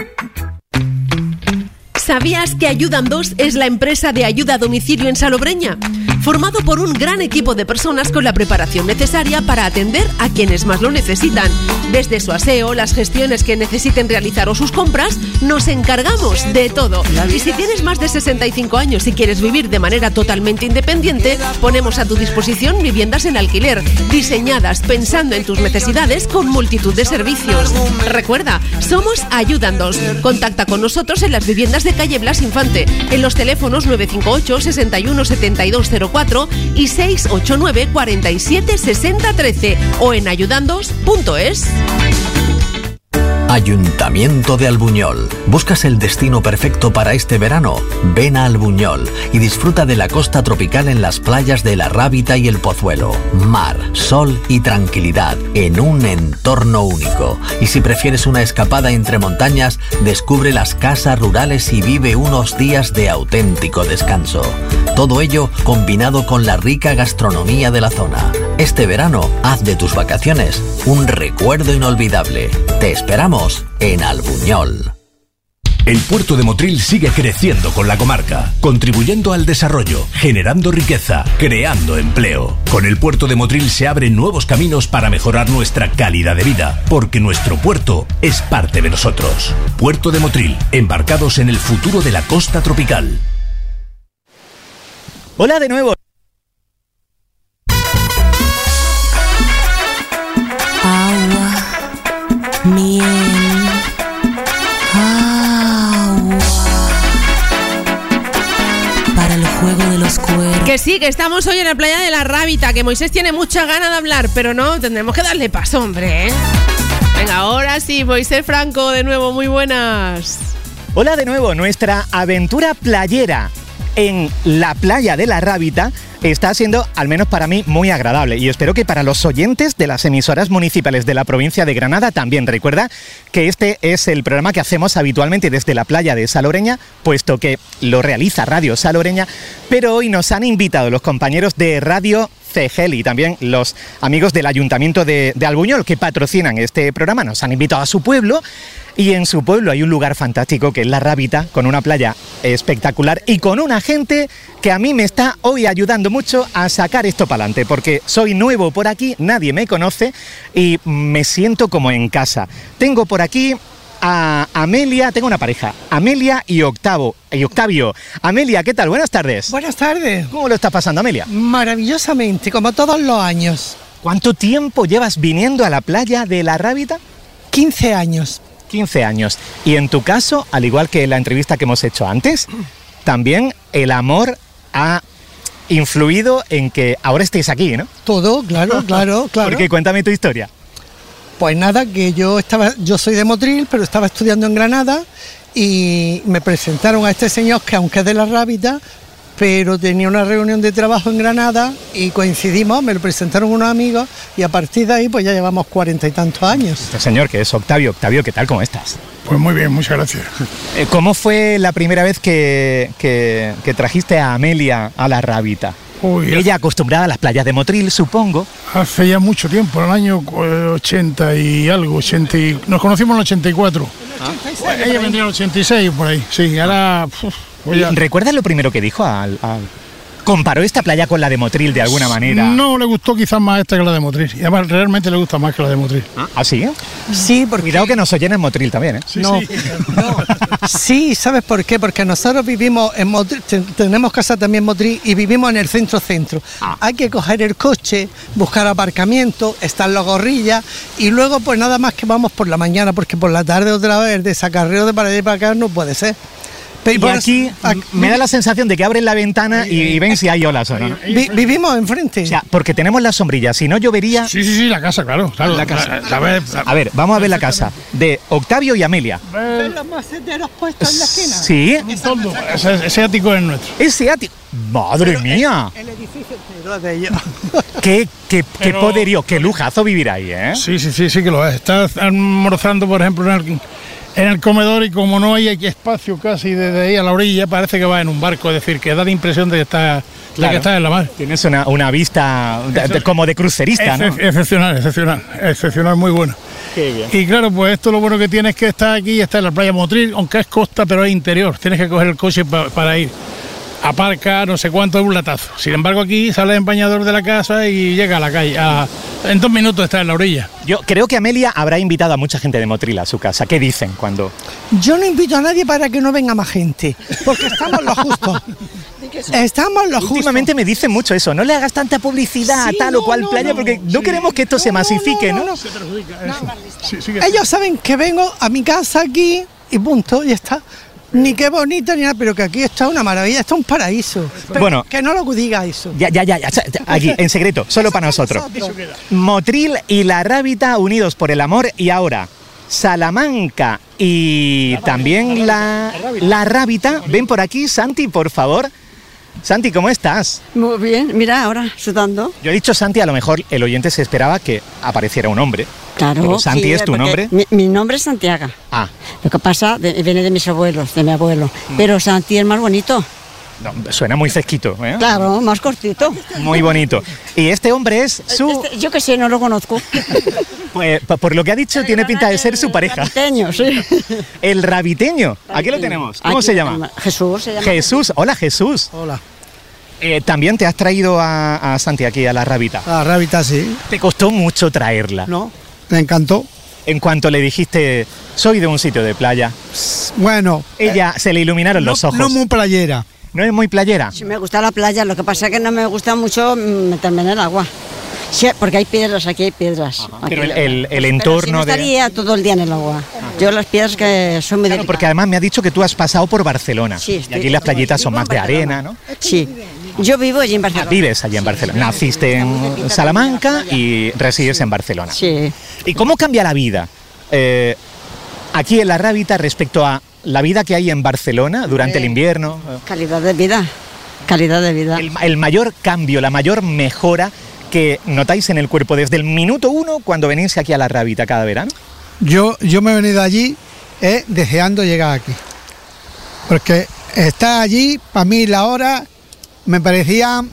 ¿Sabías que Ayudan dos es la empresa de ayuda a domicilio en Salobreña? Formado por un gran equipo de personas con la preparación necesaria para atender a quienes más lo necesitan. Desde su aseo, las gestiones que necesiten realizar o sus compras, nos encargamos de todo. Y si tienes más de sesenta y cinco años y quieres vivir de manera totalmente independiente, ponemos a tu disposición viviendas en alquiler, diseñadas pensando en tus necesidades con multitud de servicios. Recuerda, somos Ayudan dos. Contacta con nosotros en las viviendas de calle Blas Infante, en los teléfonos nueve cinco ocho, sesenta y uno, setenta y dos cero cuatro y seis ocho nueve, cuarenta y siete, sesenta, trece o en ayudandos punto es. Ayuntamiento de Albuñol. ¿Buscas el destino perfecto para este verano? Ven a Albuñol y disfruta de la costa tropical en las playas de La Rábita y El Pozuelo. Mar, sol y tranquilidad en un entorno único. Y si prefieres una escapada entre montañas, descubre las casas rurales y vive unos días de auténtico descanso. Todo ello combinado con la rica gastronomía de la zona. Este verano, haz de tus vacaciones un recuerdo inolvidable. Te esperamos en Albuñol. El puerto de Motril sigue creciendo con la comarca, contribuyendo al desarrollo, generando riqueza, creando empleo. Con el puerto de Motril se abren nuevos caminos para mejorar nuestra calidad de vida, porque nuestro puerto es parte de nosotros. Puerto de Motril, embarcados en el futuro de la costa tropical. Hola de nuevo. Agua, miel, agua, para el juego de los cuernos. Que sí, que estamos hoy en la playa de La Rábita, que Moisés tiene mucha gana de hablar, pero no, tendremos que darle paso, hombre, ¿eh? Venga. Ahora sí, Moisés Franco, de nuevo, muy buenas. Hola de nuevo, nuestra aventura playera en la playa de La Rábita está siendo, al menos para mí, muy agradable y espero que para los oyentes de las emisoras municipales de la provincia de Granada también. Recuerda que este es el programa que hacemos habitualmente desde la playa de Salobreña, puesto que lo realiza Radio Salobreña, pero hoy nos han invitado los compañeros de Radio Cegel y también los amigos del Ayuntamiento de, de Albuñol que patrocinan este programa. Nos han invitado a su pueblo y en su pueblo hay un lugar fantástico que es La Rábita, con una playa espectacular y con una gente que a mí me está hoy ayudando mucho a sacar esto para adelante, porque soy nuevo por aquí, nadie me conoce y me siento como en casa. Tengo por aquí a Amelia, tengo una pareja, Amelia y Octavo, y Octavio. Amelia, ¿qué tal? Buenas tardes. Buenas tardes. ¿Cómo lo estás pasando, Amelia? Maravillosamente, como todos los años. ¿Cuánto tiempo llevas viniendo a la playa de La Rábita? quince años. quince años. Y en tu caso, al igual que en la entrevista que hemos hecho antes, también el amor ha influido en que ahora estéis aquí, ¿no? Todo, claro, claro, claro. Porque cuéntame tu historia. Pues nada, que yo estaba, yo soy de Motril, pero estaba estudiando en Granada y me presentaron a este señor que aunque es de La Rábita, pero tenía una reunión de trabajo en Granada y coincidimos, me lo presentaron unos amigos y a partir de ahí pues ya llevamos cuarenta y tantos años. Este señor que es Octavio. Octavio, ¿qué tal? ¿Cómo estás? Pues muy bien, muchas gracias. ¿Cómo fue la primera vez que, que, que trajiste a Amelia a La Rábita? Uy, Ella acostumbrada a las playas de Motril, supongo. Hace ya mucho tiempo, en el año ochenta y algo, ochenta y, nos conocimos en el ochenta y cuatro. ¿Ah? Ella vendría en el ochenta y seis, por ahí. Sí, ahora... Uf, pues ¿recuerdas lo primero que dijo? Al, al... ¿Comparó esta playa con la de Motril de alguna manera? No, le gustó quizás más esta que la de Motril. Y además realmente le gusta más que la de Motril. ¿Ah, sí? Sí, porque... Cuidado que nos oyen en Motril también, ¿eh? Sí, no, sí. no. Sí, ¿sabes por qué? Porque nosotros vivimos en Motril, tenemos casa también en Motril y vivimos en el centro-centro. Ah. Hay que coger el coche, buscar aparcamiento, están los gorrillas y luego pues nada más que vamos por la mañana, porque por la tarde otra vez el desacarreo de para allá y para acá no puede ser. Pero y aquí, aquí me da la sensación de que abren la ventana y, y ven si hay olas o no. Vi, vivimos enfrente. O sea, porque tenemos la sombrilla, si no llovería... Sí, sí, sí, la casa, claro. claro la casa. La, la, la, la, a ver, vamos a ver la casa de Octavio y Amelia. ¿Ves los maceteros puestos en la esquina? Sí. Ese, ese ático es nuestro. Ese ático... ¡Madre Pero mía! El, el edificio entero de ellos. ¿Qué, qué, Pero... qué poderío, qué lujazo vivir ahí, ¿eh? Sí, sí, sí, sí que lo es. Estás almorzando, por ejemplo, en el... en el comedor y como no hay aquí espacio casi desde ahí a la orilla, parece que vas en un barco, es decir, que da la impresión de que estás, claro, de que estás en la mar. Tienes una, una vista de, de, como de crucerista, ¿no? Excepcional, excepcional, excepcional, muy bueno. Qué bien. Y claro, pues esto lo bueno que tienes es que estás aquí, estás en la playa Motril, aunque es costa, pero es interior, tienes que coger el coche pa, para ir. Aparca, no sé cuánto, es un latazo. Sin embargo, aquí sales en bañador de la casa y llega a la calle. A, en dos minutos estás en la orilla. Yo creo que Amelia habrá invitado a mucha gente de Motril a su casa. ¿Qué dicen cuando...? Yo no invito a nadie para que no venga más gente, porque estamos lo justo. Estamos lo justo. Últimamente me dicen mucho eso, no le hagas tanta publicidad sí, a tal no, o cual no, playa, no, porque no sí. queremos que esto no, se masifique, ¿no? no, no, ¿no? Se perjudica eso. Sí, sí que Ellos saben que vengo a mi casa aquí y punto, y está. Ni qué bonito ni nada, pero que aquí está una maravilla, está un paraíso. Pero bueno, que no lo diga eso. Ya, ya, ya, ya, aquí, en secreto, solo para nosotros. Motril y La Rábita unidos por el amor y ahora Salamanca y también la, la Rábita. Ven por aquí, Santi, por favor. Santi, ¿cómo estás? Muy bien, mira, ahora sudando. Yo he dicho Santi, a lo mejor el oyente se esperaba que apareciera un hombre. Claro. Pero Santi sí, es tu nombre. Mi, mi nombre es Santiago. Ah. Lo que pasa, de, viene de mis abuelos, de mi abuelo. Mm. Pero Santi es más bonito. No, suena muy fresquito, ¿eh? Claro, más cortito. Muy bonito. Y este hombre es su... Este, yo que sé, no lo conozco. Pues por lo que ha dicho, tiene pinta de ser su pareja. El rabiteño, sí. El rabiteño. Aquí lo tenemos. ¿Cómo Aquí se llama? Jesús. Se llama Jesús. Hola, Jesús. Hola. Eh, También te has traído a, a Santi aquí, a La Rábita. A La Rábita, sí. ¿Te costó mucho traerla? No, me encantó. En cuanto le dijiste, soy de un sitio de playa. Bueno. Ella, eh, se le iluminaron no, los ojos. No muy playera. ¿No es muy playera? Sí, me gusta la playa, lo que pasa es que no me gusta mucho meterme en el agua. Sí, porque hay piedras, aquí hay piedras. Ajá, pero el, el, el entorno pero si no estaría de... todo el día en el agua. Ajá. Yo las piedras que son muy claro, porque además me ha dicho que tú has pasado por Barcelona. Sí, estoy, y aquí las playitas son más de arena, ¿no? Sí, yo vivo allí en Barcelona. Ah, vives allí en Barcelona. Naciste en Salamanca y resides en Barcelona. Sí. ¿Y cómo cambia la vida eh, aquí en La Rábita respecto a la vida que hay en Barcelona durante el invierno. Calidad de vida, calidad de vida. El, el mayor cambio, la mayor mejora que notáis en el cuerpo desde el minuto uno cuando venís aquí a La Rábita cada verano. Yo, yo me he venido allí eh, deseando llegar aquí. Porque estar allí, para mí la hora me parecía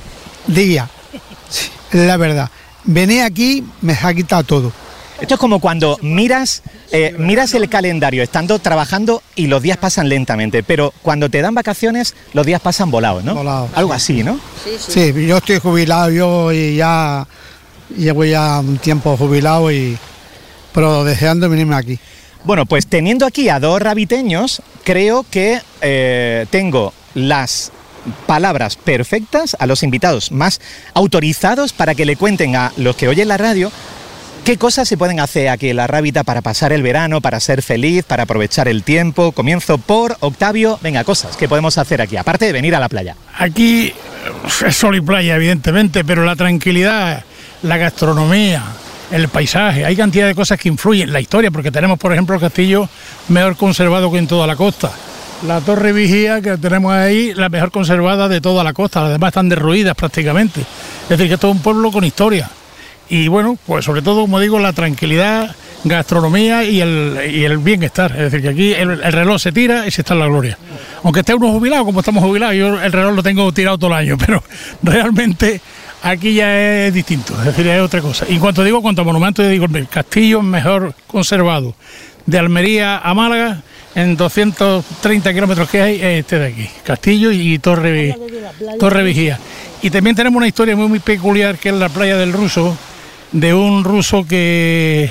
día. Sí, la verdad. Venir aquí me ha quitado todo. Esto es como cuando miras, eh, miras el calendario estando trabajando y los días pasan lentamente, pero cuando te dan vacaciones los días pasan volados, ¿no? Volados. Algo así, ¿no? Sí, sí. Sí, yo estoy jubilado, yo y ya llevo ya un tiempo jubilado, y pero deseando venirme aquí. Bueno, pues teniendo aquí a dos rabiteños, creo que eh, tengo las palabras perfectas a los invitados más autorizados para que le cuenten a los que oyen la radio qué cosas se pueden hacer aquí en La Rábita para pasar el verano, para ser feliz, para aprovechar el tiempo. Comienzo por Octavio. Venga, cosas que podemos hacer aquí, aparte de venir a la playa. Aquí es sol y playa, evidentemente, pero la tranquilidad, la gastronomía, el paisaje, hay cantidad de cosas que influyen, la historia, porque tenemos, por ejemplo, el castillo mejor conservado que en toda la costa. La Torre Vigía que tenemos ahí, la mejor conservada de toda la costa, las demás están derruidas prácticamente. Es decir, que esto es un pueblo con historia. Y bueno, pues sobre todo, como digo, la tranquilidad, gastronomía y el, y el bienestar. Es decir, que aquí el, el reloj se tira y se está en la gloria. Aunque esté uno jubilado, como estamos jubilados, yo el reloj lo tengo tirado todo el año, pero realmente aquí ya es distinto, es decir, es otra cosa. Y en cuanto digo, cuanto a monumentos, yo digo, el castillo mejor conservado de Almería a Málaga, en doscientos treinta kilómetros que hay, es este de aquí, Castillo y Torre, Torre Vigía. Y también tenemos una historia muy, muy peculiar, que es la playa del Ruso, de un ruso que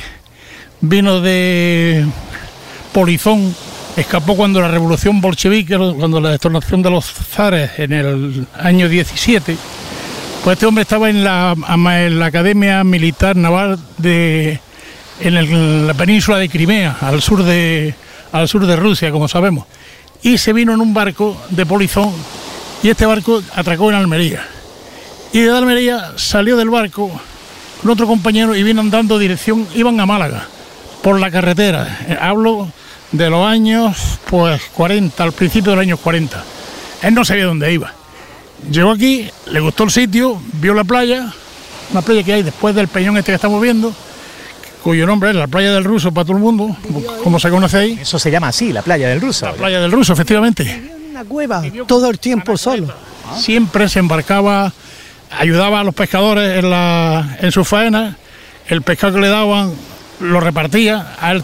vino de Polizón, escapó cuando la revolución bolchevique, cuando la destronación de los zares en el año diecisiete, pues este hombre estaba en la, en la Academia Militar Naval de, en, el, en la península de Crimea, al sur de, al sur de Rusia, como sabemos, y se vino en un barco de Polizón, y este barco atracó en Almería, y de Almería salió del barco con otro compañero y vino andando dirección, iban a Málaga, por la carretera. Hablo de los años, pues, cuarenta, al principio de los años cuarenta. Él no sabía dónde iba. Llegó aquí, le gustó el sitio, vio la playa, una playa que hay después del peñón este que estamos viendo, cuyo nombre es la Playa del Ruso para todo el mundo, como se conoce ahí. Eso se llama así, la Playa del Ruso. La Playa del Ruso, efectivamente. En una cueva, todo el tiempo solo. Siempre se embarcaba, ayudaba a los pescadores en, la, en su faena, el pescado que le daban lo repartía, a él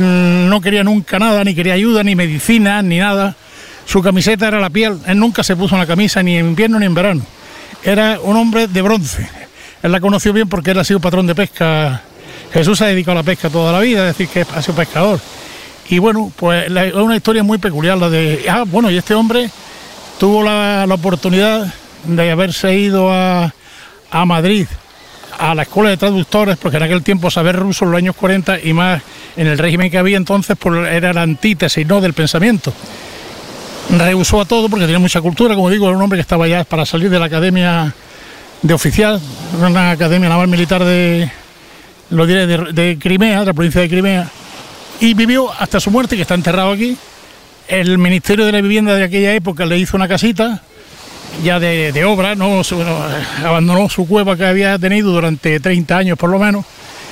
no quería nunca nada, ni quería ayuda, ni medicina, ni nada. Su camiseta era la piel, él nunca se puso una camisa ni en invierno ni en verano. Era un hombre de bronce. Él la conoció bien porque él ha sido patrón de pesca. Jesús se ha dedicado a la pesca toda la vida, es decir, que ha sido pescador. Y bueno, pues es una historia muy peculiar la de... Ah, bueno, y este hombre tuvo la, la oportunidad de haberse ido a, a Madrid, a la escuela de traductores, porque en aquel tiempo saber ruso en los años cuarenta y más en el régimen que había entonces, pues era la antítesis, ¿no?, del pensamiento. Rehusó a todo porque tenía mucha cultura, como digo, era un hombre que estaba ya para salir de la academia de oficial, una academia naval militar de, lo diré, de, de Crimea, de la provincia de Crimea, y vivió hasta su muerte, que está enterrado aquí. El Ministerio de la Vivienda de aquella época le hizo una casita, ya de, de obra, ¿no? Su, no, abandonó su cueva que había tenido durante treinta años por lo menos,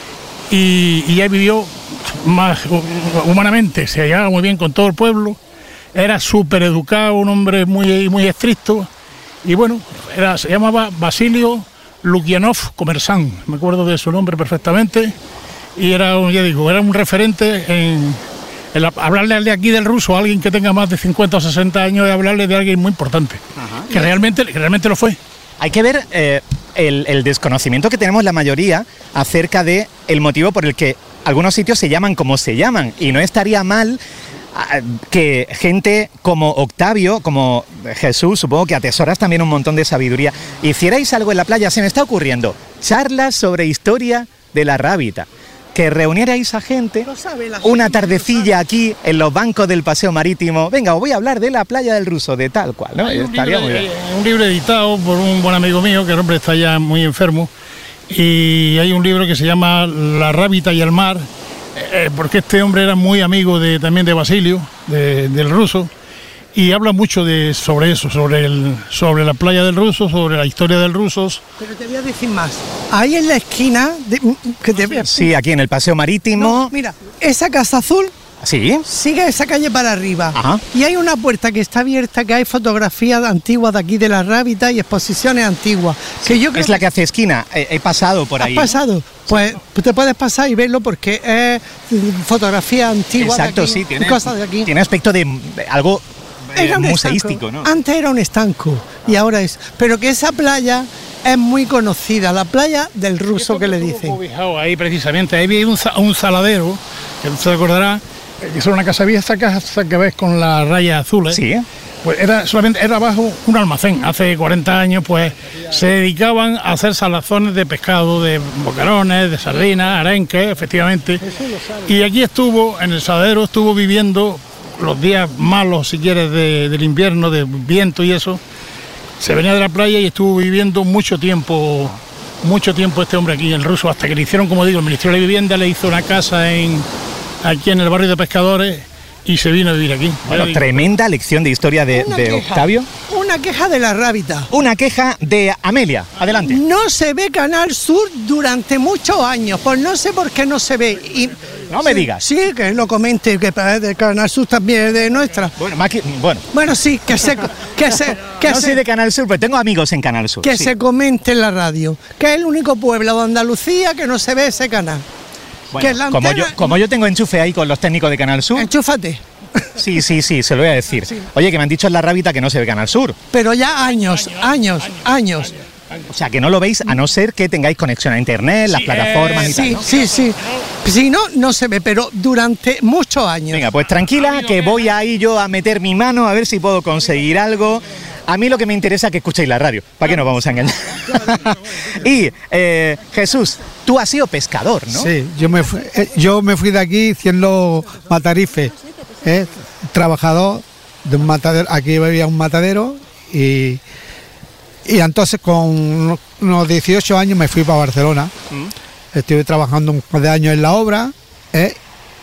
y, y ya vivió más humanamente, se llevaba muy bien con todo el pueblo, era súper educado, un hombre muy, muy estricto, y bueno, era, se llamaba Basilio Lukianov Komersant, me acuerdo de su nombre perfectamente, y era, ya digo, era un referente en, en la, hablarle de aquí del ruso a alguien que tenga más de cincuenta o sesenta años es hablarle de alguien muy importante. Ajá. que realmente, que realmente lo fue. Hay que ver eh, el, el desconocimiento que tenemos la mayoría acerca de el motivo por el que algunos sitios se llaman como se llaman, y no estaría mal que gente como Octavio, como Jesús, supongo que atesoras también un montón de sabiduría, hicierais algo en la playa. Se me está ocurriendo charlas sobre historia de La Rábita, que reunierais a gente, una tardecilla aquí en los bancos del paseo marítimo. Venga, os voy a hablar de la Playa del Ruso, de tal cual, ¿no? Hay un, Estaría libro, muy bien. un libro editado por un buen amigo mío, que el hombre está ya muy enfermo, y hay un libro que se llama La Rábita y el mar, eh, porque este hombre era muy amigo de, también de Basilio, de, del ruso, y habla mucho de, sobre eso, sobre, el, sobre la playa del Ruso, sobre la historia del Rusos. Pero te voy a decir más. Ahí en la esquina... De, que te voy a... Sí, aquí en el Paseo Marítimo. No, mira, esa casa azul... Sí. Sigue esa calle para arriba. Ajá. Y hay una puerta que está abierta, que hay fotografías antiguas de aquí de la Rábita y exposiciones antiguas. Que yo creo es la que hace esquina. He, he pasado por ahí. ¿Has pasado? Pues te puedes pasar y verlo porque es fotografía antigua. Exacto, de aquí, sí. Tiene, cosas de aquí. Tiene aspecto de algo eh, Era un museístico, estanco. ¿no? Antes era un estanco y ahora es. Pero que esa playa es muy conocida, la playa del Ruso que le dicen. Ahí precisamente, ahí había un, un saladero, que se acordará, que es una casa vieja, esa casa que ves con las rayas azules. Sí. Pues era solamente era abajo un almacén. Hace cuarenta años pues se dedicaban a hacer salazones de pescado, de bocarones, de sardinas, arenques, efectivamente. Y aquí estuvo, en el saladero, estuvo viviendo los días malos, si quieres, de, del invierno, de viento y eso. Se venía de la playa y estuvo viviendo mucho tiempo, mucho tiempo este hombre aquí, el Ruso, hasta que le hicieron, como digo, el Ministerio de Vivienda le hizo una casa en aquí en el barrio de Pescadores y se vino a vivir aquí. Bueno, tremenda lección de historia de, de queja, Octavio. Una queja de la Rábita. Una queja de Amelia. Adelante. No se ve Canal Sur durante muchos años, pues no sé por qué no se ve. Y, no me sí, digas. Sí, que lo comente, que de Canal Sur también es de nuestra. Bueno, más que, bueno. Bueno, sí, que se... Que se que no se, soy de Canal Sur, pero tengo amigos en Canal Sur. Que sí. se comente en la radio, que es el único pueblo de Andalucía que no se ve ese canal. Bueno, que la como, antena, yo, como yo tengo enchufe ahí con los técnicos de Canal Sur. Enchúfate. Sí, sí, sí, se lo voy a decir. Sí. Oye, que me han dicho en la Rábita que no se ve Canal Sur. Pero ya años, años, años. años. O sea, que no lo veis a no ser que tengáis conexión a internet, las sí, plataformas eh, y sí, tal, ¿no? Sí, sí, sí. Si no, no se ve, pero durante muchos años. Venga, pues tranquila, que voy ahí yo a meter mi mano a ver si puedo conseguir algo. A mí lo que me interesa es que escuchéis la radio. ¿Para qué nos vamos a engañar? Y, eh, Jesús, tú has sido pescador, ¿no? Sí, yo me fui, eh, yo me fui de aquí siendo matarife, eh, trabajador de un matadero. Aquí había un matadero y, y entonces con unos dieciocho años me fui para Barcelona. Mm. Estuve trabajando un par de años en la obra. Eh,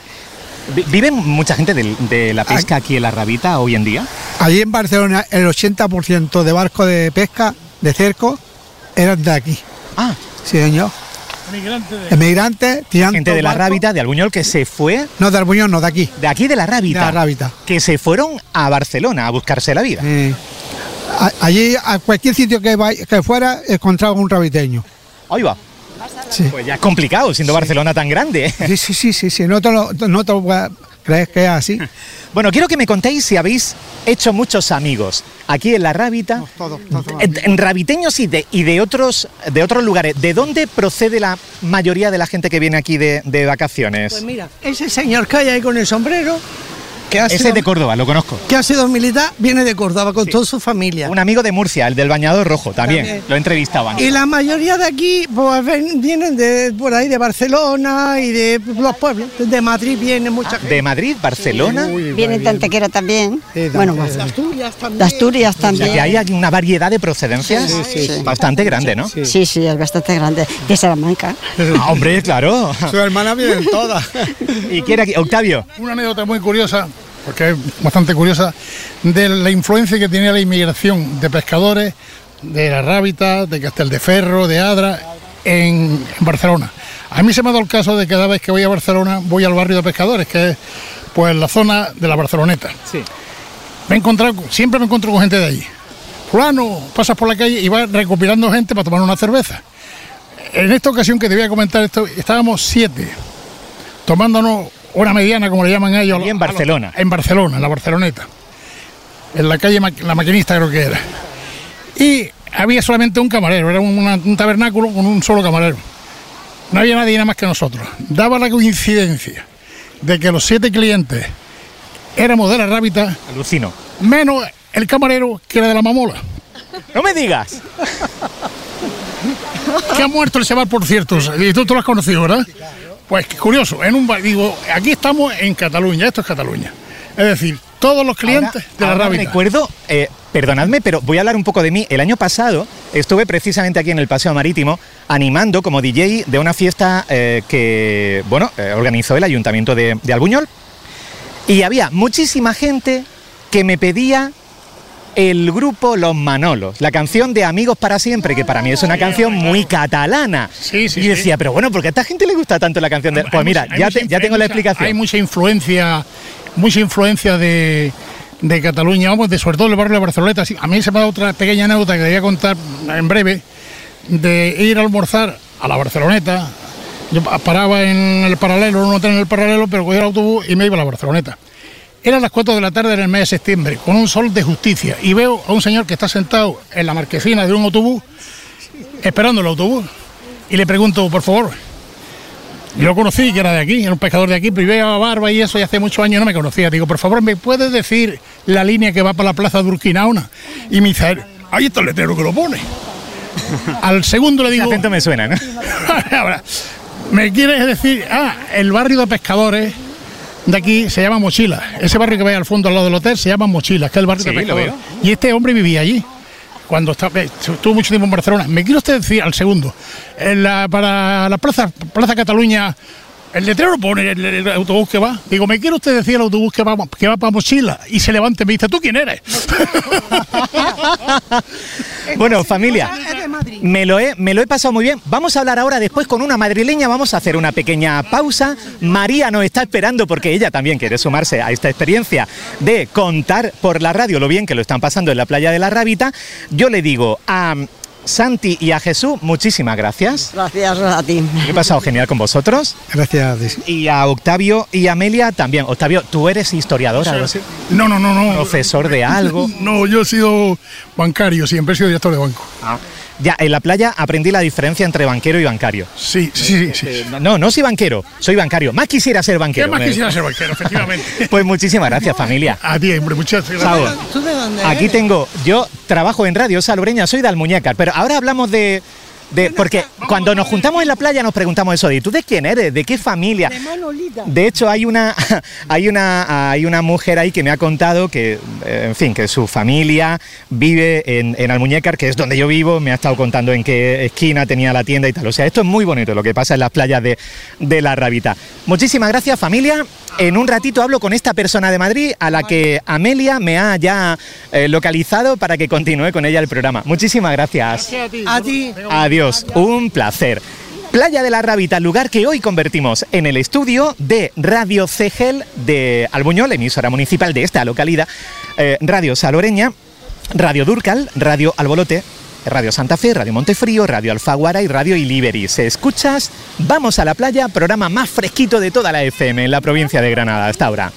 ¿Vive mucha gente de, de la pesca aquí en la Rábita hoy en día? Allí en Barcelona el ochenta por ciento de barcos de pesca, de cerco, eran de aquí. Ah. Sí, señor. Emigrantes de... Emigrantes, gente de la Rábita, de Albuñol, que se fue... No, de Albuñol, no, de aquí. De aquí, de la Rábita. De la Rábita. Que se fueron a Barcelona a buscarse la vida. Eh, a, allí, a cualquier sitio que, vaya, que fuera, encontraba un rabiteño. Ahí va. Sí. Pues ya es complicado, siendo sí. Barcelona tan grande. Sí, sí, sí, sí, sí. No te lo, no te lo crees que es así. Bueno, quiero que me contéis si habéis hecho muchos amigos aquí en la Rábita, no, todo, todo, todo. En, en rabiteños y de y de otros de otros lugares. ¿De dónde procede la mayoría de la gente que viene aquí de, de vacaciones? Pues mira, ese señor que hay ahí con el sombrero, que ha ese sido, de Córdoba, lo conozco. Que ha sido militar, viene de Córdoba con sí. toda su familia. Un amigo de Murcia, el del bañador rojo, también, también. Lo entrevistaban. Y la mayoría de aquí pues, ven, vienen de por ahí de Barcelona y de los pueblos. De Madrid viene mucha gente. ¿De Madrid, Barcelona? Sí. Uy, viene de Antequera también. Sí, bueno, de Asturias también. De Asturias también. O sea, que hay una variedad de procedencias sí, sí, sí, bastante sí. grande, ¿no? Sí. sí, sí, es bastante grande. De Salamanca. Ah, hombre, claro. Su hermana viene todas. ¿Y quién aquí? Octavio. Una anécdota muy curiosa, porque es bastante curiosa, de la influencia que tenía la inmigración de pescadores de la Rábita, de Casteldeferro, de Adra, en, en Barcelona. A mí se me ha dado el caso de que cada vez que voy a Barcelona voy al barrio de pescadores, que es pues la zona de la Barceloneta. Sí. Me he encontrado, siempre me encuentro con gente de allí. Fulano, pasas por la calle y vas recopilando gente para tomar una cerveza. En esta ocasión que te voy a comentar esto, estábamos siete, tomándonos una mediana, como le llaman a ellos. Y en Barcelona. En Barcelona, en la Barceloneta. En la calle La Maquinista creo que era. Y había solamente un camarero, era una, un tabernáculo con un solo camarero. No había nadie nada más que nosotros. Daba la coincidencia de que los siete clientes éramos de la Rábita. Alucino. Menos el camarero que era de la Mamola. ¡No me digas! Que ha muerto el chaval, por cierto. Y tú, tú lo has conocido, ¿verdad? Pues curioso, en un digo, aquí estamos en Cataluña, esto es Cataluña. Es decir, todos los clientes ahora, de la ahora Rábita. Recuerdo, eh, perdonadme, pero voy a hablar un poco de mí. El año pasado estuve precisamente aquí en el Paseo Marítimo animando como D J de una fiesta eh, que, bueno, eh, organizó el Ayuntamiento de, de Albuñol. Y había muchísima gente que me pedía el grupo Los Manolos, la canción de Amigos para Siempre, que para mí es una canción muy catalana. Sí, sí, y yo decía, sí. pero bueno, ¿por qué a esta gente le gusta tanto la canción de...? Pues mira, Hay ya, mucha, te, ya tengo mucha, la explicación. Hay mucha influencia, mucha influencia de, de Cataluña, vamos, de, sobre todo el barrio de Barceloneta. Sí, a mí se me da otra pequeña anécdota que quería contar en breve, de ir a almorzar a la Barceloneta. Yo paraba en el Paralelo, en un hotel en el Paralelo, pero cogía el autobús y me iba a la Barceloneta. Eran las cuatro de la tarde en el mes de septiembre, con un sol de justicia, y veo a un señor que está sentado en la marquesina de un autobús, esperando el autobús, y le pregunto, por favor, yo lo conocí, que era de aquí, era un pescador de aquí, pero yo llevaba barba y eso, y hace muchos años no me conocía. Digo, por favor, ¿me puedes decir la línea que va para la plaza de Urquinaona? Y me dice, ahí está el letrero que lo pone. Al segundo le digo... El acento me suena, ¿no? Ahora, ¿me quieres decir? Ah, el barrio de pescadores de aquí se llama Mochila. Ese barrio que ve al fondo al lado del hotel se llama Mochila, que es el barrio Sí, de lo pescadores. veo. Y este hombre vivía allí. Cuando estaba, estuvo mucho tiempo en Barcelona. ¿Me quiere usted decir, al segundo, en la, para la plaza, plaza Cataluña, el letrero pone el, el autobús que va? Digo, ¿me quiere usted decir el autobús que va, que va para Mochila? Y se levanta y me dice, ¿tú quién eres? Bueno, familia, me lo, he, me lo he pasado muy bien. Vamos a hablar ahora después con una madrileña, vamos a hacer una pequeña pausa. María nos está esperando porque ella también quiere sumarse a esta experiencia de contar por la radio lo bien que lo están pasando en la playa de la Rábita. Yo le digo a Santi y a Jesús, muchísimas gracias. Gracias a ti. Me he pasado genial con vosotros. Gracias. Y a Octavio y Amelia también. Octavio, ¿tú eres historiador? Sí, algo así? No, no, no, no. ¿Profesor de algo? No, yo he sido bancario, siempre he sido director de banco. Ah. Ya, en la playa aprendí la diferencia entre banquero y bancario. Sí, sí, sí. Eh, no, no soy banquero, soy bancario. Más quisiera ser banquero. ¿Qué más quisiera ser banquero, efectivamente? Pues muchísimas gracias, familia. A ti, hombre, muchas gracias. Chao. ¿Tú de dónde Aquí eres? tengo, yo trabajo en Radio Salobreña, soy de Almuñécar, pero ahora hablamos de... de porque cuando nos juntamos en la playa nos preguntamos eso de ¿tú de quién eres? ¿De qué familia? De Manolita. De hecho hay una hay una hay una mujer ahí que me ha contado que eh, en fin que su familia vive en, en Almuñécar, que es donde yo vivo. Me ha estado contando en qué esquina tenía la tienda y tal. O sea, esto es muy bonito lo que pasa en las playas de, de la Rábita. Muchísimas gracias, familia. En un ratito hablo con esta persona de Madrid a la que Amelia me ha ya eh, localizado para que continúe con ella el programa. Muchísimas gracias. A ti. Adiós, un placer. Playa de la Rábita, lugar que hoy convertimos en el estudio de Radio Cegel de Albuñol, emisora municipal de esta localidad, eh, Radio Salobreña, Radio Durcal, Radio Albolote, Radio Santa Fe, Radio Montefrío, Radio Alfaguara y Radio Iliberis. ¿Escuchas? Vamos a la playa, programa más fresquito de toda la F M en la provincia de Granada hasta ahora.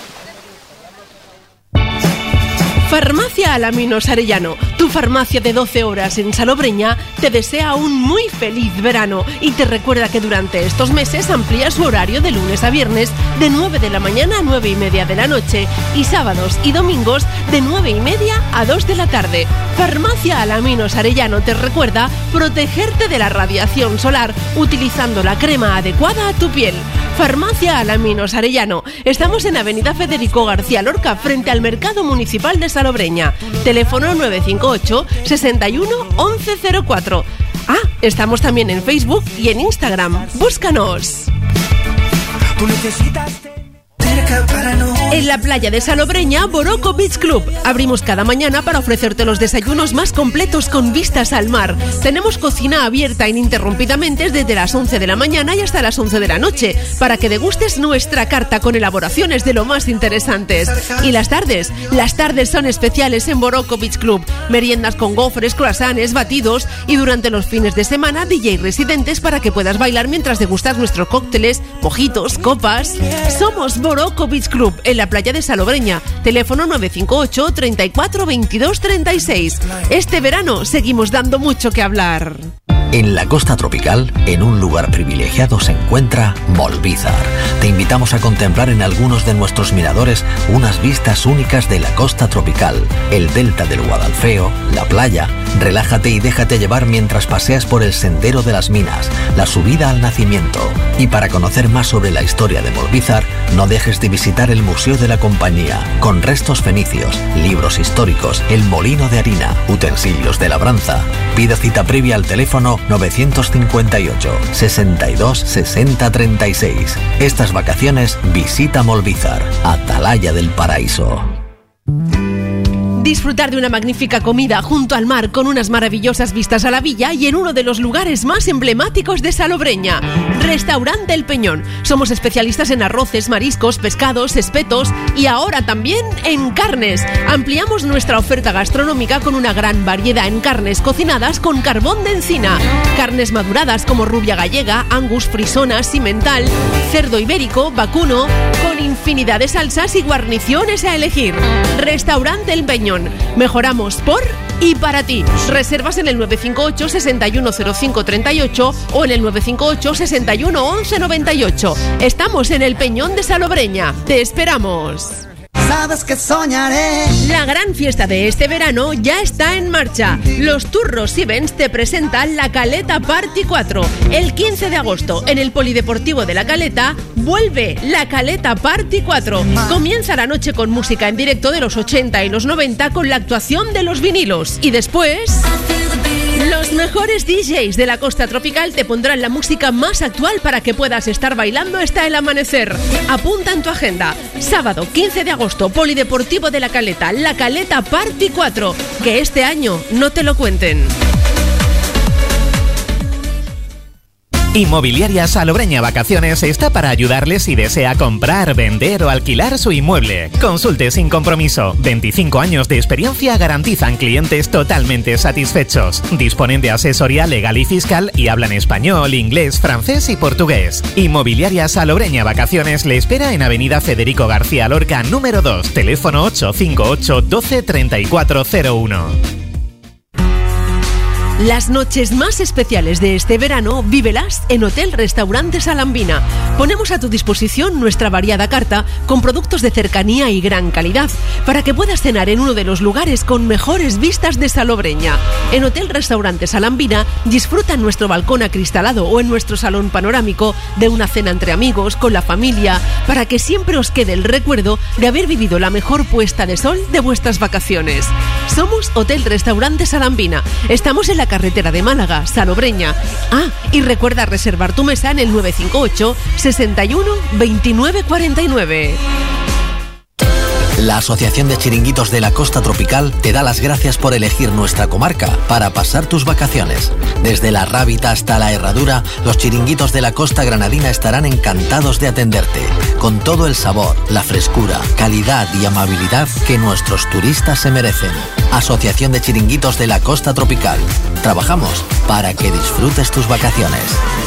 Farmacia Alaminos Arellano, tu farmacia de doce horas en Salobreña, te desea un muy feliz verano y te recuerda que durante estos meses amplía su horario de lunes a viernes de nueve de la mañana a nueve y media de la noche y sábados y domingos de nueve y media a dos de la tarde. Farmacia Alaminos Arellano te recuerda protegerte de la radiación solar utilizando la crema adecuada a tu piel. Farmacia Alaminos Arellano. Estamos en Avenida Federico García Lorca, frente al Mercado Municipal de Salobreña. Teléfono nueve cinco ocho, sesenta y uno, once cero cuatro. Ah, estamos también en Facebook y en Instagram. ¡Búscanos! Tú necesitas cerca para no... En la playa de Salobreña, Boroco Beach Club. Abrimos cada mañana para ofrecerte los desayunos más completos con vistas al mar. Tenemos cocina abierta ininterrumpidamente desde las once de la mañana y hasta las once de la noche, para que degustes nuestra carta con elaboraciones de lo más interesantes. Y las tardes, las tardes son especiales en Boroco Beach Club. Meriendas con gofres, croissants, batidos y durante los fines de semana D J residentes para que puedas bailar mientras degustas nuestros cócteles, mojitos, copas. Somos Boroco Beach Club en la playa de Salobreña. Teléfono nueve cinco ocho, treinta y cuatro, veintidós, treinta y seis. Este verano seguimos dando mucho que hablar. En la costa tropical, en un lugar privilegiado, se encuentra Molvízar. Te invitamos a contemplar en algunos de nuestros miradores unas vistas únicas de la costa tropical, el delta del Guadalfeo, la playa. Relájate y déjate llevar mientras paseas por el Sendero de las Minas, la subida al nacimiento. Y para conocer más sobre la historia de Molvízar, no dejes de visitar el Museo de la Compañía, con restos fenicios, libros históricos, el molino de harina, utensilios de labranza. Pide cita previa al teléfono novecientos cincuenta y ocho, sesenta y dos, sesenta, treinta y seis. Estas vacaciones visita Molvízar, Atalaya del Paraíso. Disfrutar de una magnífica comida junto al mar con unas maravillosas vistas a la villa y en uno de los lugares más emblemáticos de Salobreña, Restaurante El Peñón. Somos especialistas en arroces, mariscos, pescados, espetos y ahora también en carnes. Ampliamos nuestra oferta gastronómica con una gran variedad en carnes cocinadas con carbón de encina, carnes maduradas como rubia gallega, angus, frisona, simental, cerdo ibérico, vacuno, con infinidad de salsas y guarniciones a elegir. Restaurante El Peñón. Mejoramos por y para ti. Reservas en el nueve cinco ocho, seis uno cero cinco, tres ocho o en el nueve cinco ocho, seis uno, once, noventa y ocho. Estamos en El Peñón de Salobreña. ¡Te esperamos! Sabes que soñaré. La gran fiesta de este verano ya está en marcha. Los Turros Events te presentan la Caleta Party cuatro. El quince de agosto, en el Polideportivo de La Caleta, vuelve la Caleta Party cuatro. Comienza la noche con música en directo de los ochenta y los noventa con la actuación de Los Vinilos. Y después... los mejores D Js de la costa tropical te pondrán la música más actual para que puedas estar bailando hasta el amanecer. Apunta en tu agenda. Sábado quince de agosto, Polideportivo de La Caleta, la Caleta Party cuatro. Que este año no te lo cuenten. Inmobiliaria Salobreña Vacaciones está para ayudarles si desea comprar, vender o alquilar su inmueble. Consulte sin compromiso. veinticinco años de experiencia garantizan clientes totalmente satisfechos. Disponen de asesoría legal y fiscal y hablan español, inglés, francés y portugués. Inmobiliaria Salobreña Vacaciones le espera en Avenida Federico García Lorca, número dos, teléfono ocho cinco ocho, doce, treinta y cuatro cero uno. Las noches más especiales de este verano, vívelas en Hotel Restaurante Salambina. Ponemos a tu disposición nuestra variada carta con productos de cercanía y gran calidad para que puedas cenar en uno de los lugares con mejores vistas de Salobreña. En Hotel Restaurante Salambina disfruta en nuestro balcón acristalado o en nuestro salón panorámico de una cena entre amigos, con la familia, para que siempre os quede el recuerdo de haber vivido la mejor puesta de sol de vuestras vacaciones. Somos Hotel Restaurante Salambina. Estamos en la carretera de Málaga, Salobreña. Ah, y recuerda reservar tu mesa en el nueve cinco ocho, sesenta y uno, veintinueve cuarenta y nueve. La Asociación de Chiringuitos de la Costa Tropical te da las gracias por elegir nuestra comarca para pasar tus vacaciones. Desde la Rábita hasta la Herradura, los chiringuitos de la costa granadina estarán encantados de atenderte, con todo el sabor, la frescura, calidad y amabilidad que nuestros turistas se merecen. Asociación de Chiringuitos de la Costa Tropical. Trabajamos para que disfrutes tus vacaciones.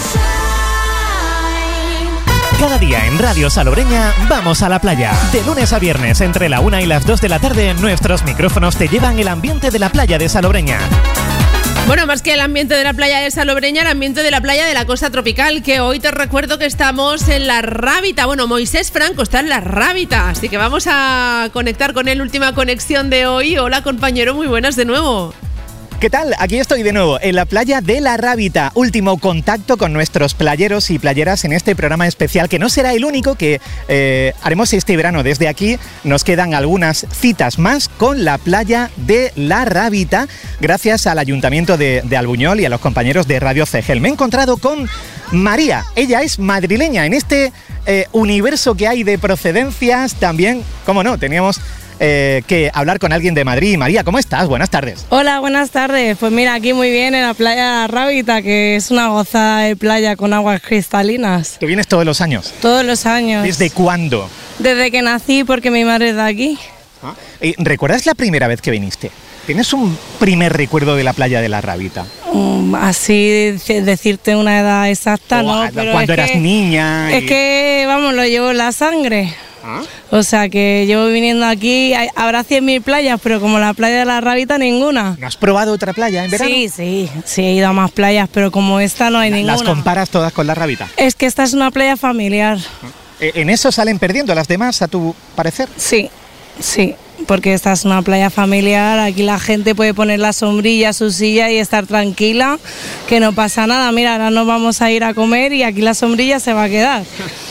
Cada día en Radio Salobreña vamos a la playa. De lunes a viernes entre la una y las dos de la tarde nuestros micrófonos te llevan el ambiente de la playa de Salobreña. Bueno, más que el ambiente de la playa de Salobreña, el ambiente de la playa de la costa tropical, que hoy te recuerdo que estamos en la Rábita. Bueno, Moisés Franco está en la Rábita, así que vamos a conectar con él. Última conexión de hoy. Hola, compañero, muy buenas de nuevo. ¿Qué tal? Aquí estoy de nuevo, en la playa de La Rábita. Último contacto con nuestros playeros y playeras en este programa especial, que no será el único que eh, haremos este verano. Desde aquí nos quedan algunas citas más con la playa de La Rábita, gracias al Ayuntamiento de, de Albuñol y a los compañeros de Radio Cegel. Me he encontrado con María. Ella es madrileña. En este eh, universo que hay de procedencias también, cómo no, teníamos... Eh, que hablar con alguien de Madrid. María, ¿cómo estás? Buenas tardes. Hola, buenas tardes. Pues mira, aquí muy bien en la playa de La Rábita, que es una gozada de playa con aguas cristalinas. ¿Tú vienes todos los años? Todos los años. ¿Desde cuándo? Desde que nací, porque mi madre es de aquí. ¿Ah? ¿Recuerdas la primera vez que viniste? ¿Tienes un primer recuerdo de la playa de La Rábita? Um, así decirte una edad exacta, o no. a, pero cuando es eras que, niña. Es y... que, vamos, lo llevo en la sangre. ¿Ah? O sea que llevo viniendo aquí, hay, habrá cien mil playas, pero como la playa de la Rábita, ninguna. ¿No has probado otra playa en verano? Sí, sí, sí, he ido a más playas, pero como esta no hay ¿Las ninguna. ¿Las comparas todas con la Rábita? Es que esta es una playa familiar. ¿En eso salen perdiendo las demás, a tu parecer? Sí, sí, porque esta es una playa familiar, aquí la gente puede poner la sombrilla, su silla y estar tranquila, que no pasa nada. Mira, ahora nos vamos a ir a comer y aquí la sombrilla se va a quedar.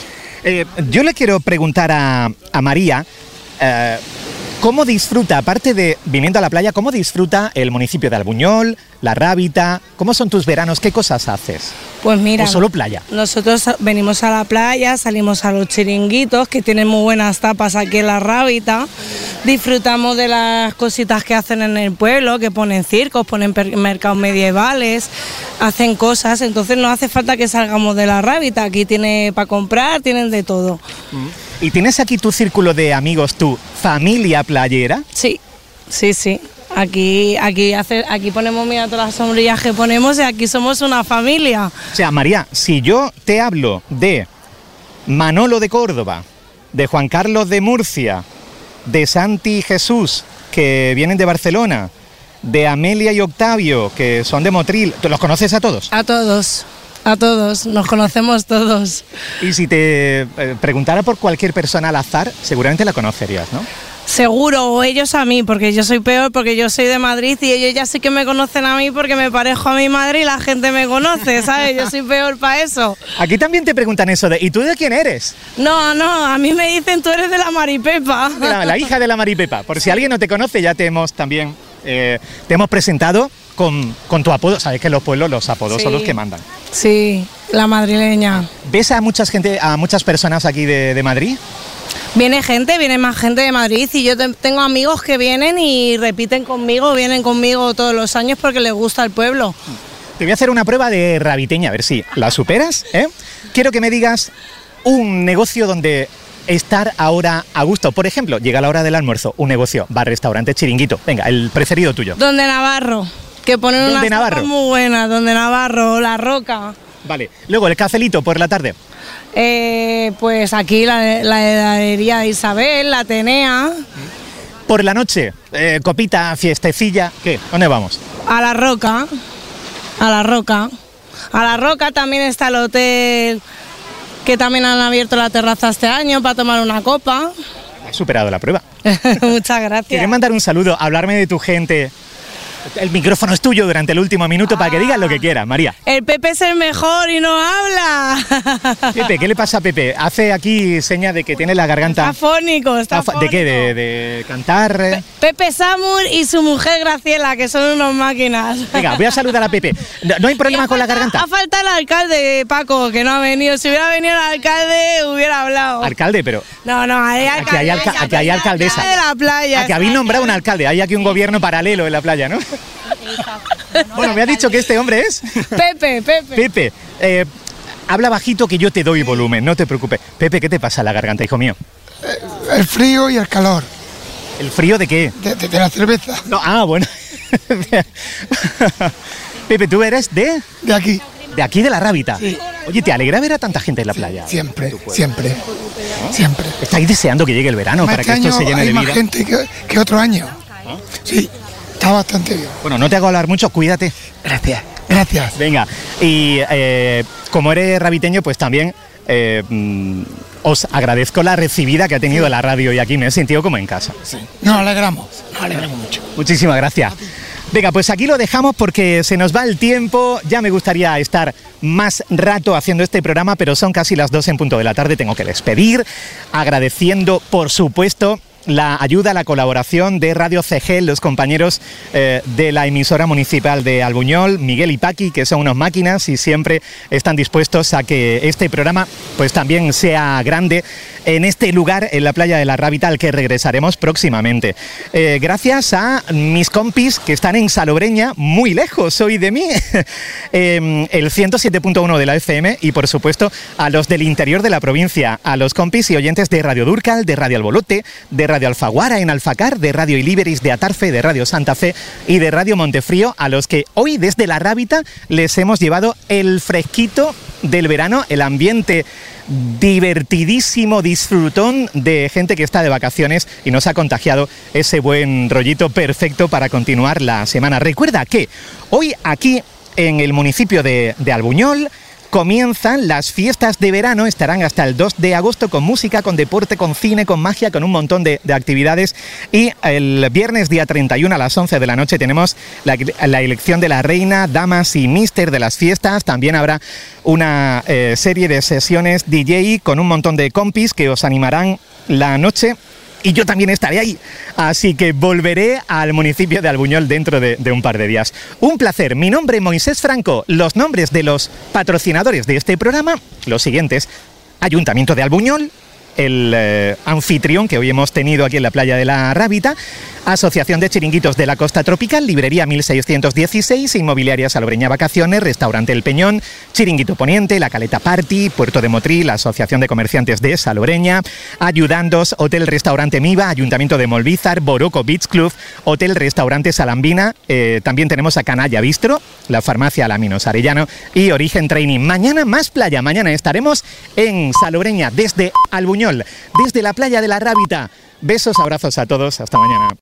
Eh, yo le quiero preguntar a, a María, eh, ¿cómo disfruta, aparte de viniendo a la playa, cómo disfruta el municipio de Albuñol, la Rábita? ¿Cómo son tus veranos? ¿Qué cosas haces? Pues mira, ¿O solo playa? Nosotros venimos a la playa, salimos a los chiringuitos, que tienen muy buenas tapas aquí en la Rábita, disfrutamos de las cositas que hacen en el pueblo, que ponen circos, ponen mercados medievales, hacen cosas, entonces no hace falta que salgamos de la Rábita, aquí tiene para comprar, tienen de todo. ¿Y tienes aquí tu círculo de amigos, tu familia playera? Sí, sí, sí. Aquí, aquí, hace, aquí ponemos, mira, todas las sombrillas que ponemos y aquí somos una familia. O sea, María, si yo te hablo de Manolo de Córdoba, de Juan Carlos de Murcia, de Santi y Jesús, que vienen de Barcelona, de Amelia y Octavio, que son de Motril, ¿tú los conoces a todos? A todos, a todos, nos conocemos todos. Y si te eh, preguntara por cualquier persona al azar, seguramente la conocerías, ¿no? Seguro, o ellos a mí, porque yo soy peor, porque yo soy de Madrid y ellos ya sí que me conocen a mí porque me parejo a mi madre y la gente me conoce, ¿sabes? Yo soy peor para eso. Aquí también te preguntan eso de, ¿y tú de quién eres? No, no, a mí me dicen, tú eres de la Maripepa. La, la hija de la Maripepa. Por si alguien no te conoce, ya te hemos también, eh, te hemos presentado con, con tu apodo. Sabes que en los pueblos los apodos Sí. son los que mandan. Sí, la madrileña. ¿Ves a muchas gente, a muchas personas aquí de, de Madrid? Viene gente, viene más gente de Madrid y yo te- tengo amigos que vienen y repiten conmigo, vienen conmigo todos los años porque les gusta el pueblo. Te voy a hacer una prueba de rabiteña, a ver si la superas, ¿eh? Quiero que me digas un negocio donde estar ahora a gusto. Por ejemplo, llega la hora del almuerzo, un negocio, bar, restaurante, chiringuito. Venga, el preferido tuyo. Donde Navarro, que ponen ¿Dónde unas Navarro? tapas muy buenas, donde Navarro, La Roca. Vale, luego el cafelito por la tarde. Eh, pues aquí la, la heladería de Isabel, la Atenea, Por la noche, eh, copita, fiestecilla. ¿Qué? ¿Dónde vamos? a La Roca, a La Roca. A La Roca también está el hotel, que también han abierto la terraza este año para tomar una copa. Has superado la prueba. Muchas gracias. ¿Quieres mandar un saludo, hablarme de tu gente? El micrófono es tuyo durante el último minuto para que digas lo que quieras, María. El Pepe es el mejor y no habla. Pepe, ¿qué le pasa a Pepe? Hace aquí seña de que tiene la garganta... Está fónico, está ¿De fónico. qué? ¿De, de cantar? eh? Pepe Samur y su mujer Graciela, que son unos máquinas. Venga, voy a saludar a Pepe. ¿No, no hay problema con la garganta? Ha faltado el alcalde, Paco, que no ha venido. Si hubiera venido el alcalde, hubiera hablado. Alcalde, pero... No, no, hay Aquí hay, alca- aquí hay alcaldesa. de la playa. Aquí habéis nombrado un alcalde. Hay aquí un gobierno paralelo en la playa, ¿no? Bueno, me ha dicho que este hombre es... Pepe, Pepe. Pepe, eh, habla bajito que yo te doy volumen, no te preocupes. Pepe, ¿qué te pasa en la garganta, hijo mío? El frío y el calor. ¿El frío de qué? De, de- de la cerveza. No, ah, bueno. Pepe, ¿tú eres de...? De aquí. De aquí, de la Rábita. Oye, ¿te alegra ver a tanta gente en la playa? Siempre, siempre, siempre. ¿Estáis deseando que llegue el verano para Este que esto año se llene hay de más vida? gente que, que otro año. Sí, está bastante bien. Bueno, no te hago hablar mucho, cuídate. Gracias. Gracias. Venga, y eh, como eres rabiteño, pues también eh, mm, os agradezco la recibida que ha tenido la radio y aquí me he sentido como en casa. Nos alegramos, nos alegramos mucho. Muchísimas gracias. Venga, pues aquí lo dejamos porque se nos va el tiempo. Ya me gustaría estar más rato haciendo este programa, pero son casi las dos en punto de la tarde. Tengo que despedir, agradeciendo, por supuesto, la ayuda, la colaboración de Radio C G, los compañeros eh, de la emisora municipal de Albuñol, Miguel y Paqui, que son unos máquinas y siempre están dispuestos a que este programa pues también sea grande en este lugar, en la playa de la Rábita, al que regresaremos próximamente. Eh, gracias a mis compis que están en Salobreña, muy lejos hoy de mí, eh, el ciento siete punto uno de la F M, y por supuesto a los del interior de la provincia, a los compis y oyentes de Radio Durcal, de Radio Albolote, de Radio Alfaguara en Alfacar, de Radio Iliberis de Atarfe, de Radio Santa Fe y de Radio Montefrío, a los que hoy desde la Rábita les hemos llevado el fresquito del verano, el ambiente divertidísimo disfrutón de gente que está de vacaciones y nos ha contagiado ese buen rollito perfecto para continuar la semana. Recuerda que hoy aquí en el municipio de, de Albuñol comienzan las fiestas de verano, estarán hasta el dos de agosto con música, con deporte, con cine, con magia, con un montón de, de actividades. Y el viernes día treinta y uno a las once de la noche tenemos la, la elección de la reina, damas y míster de las fiestas. También habrá una eh, serie de sesiones D J con un montón de compis que os animarán la noche. Y yo también estaré ahí, así que volveré al municipio de Albuñol dentro de, de un par de días. Un placer, mi nombre es Moisés Franco, los nombres de los patrocinadores de este programa, los siguientes: Ayuntamiento de Albuñol, el eh, anfitrión que hoy hemos tenido aquí en la playa de la Rábita, Asociación de Chiringuitos de la Costa Tropical, Librería mil seiscientos dieciséis, Inmobiliaria Salobreña Vacaciones, Restaurante El Peñón, Chiringuito Poniente, La Caleta Party, Puerto de Motril, la Asociación de Comerciantes de Salobreña, Ayudandos, Hotel Restaurante Miva, Ayuntamiento de Molvízar, Boroco Beach Club, Hotel Restaurante Salambina, eh, también tenemos a Canalla Bistro, la Farmacia Alaminos Arellano y Origen Training. Mañana más playa, mañana estaremos en Salobreña desde Albuñol, desde la playa de la Rábita. Besos, abrazos a todos, hasta mañana.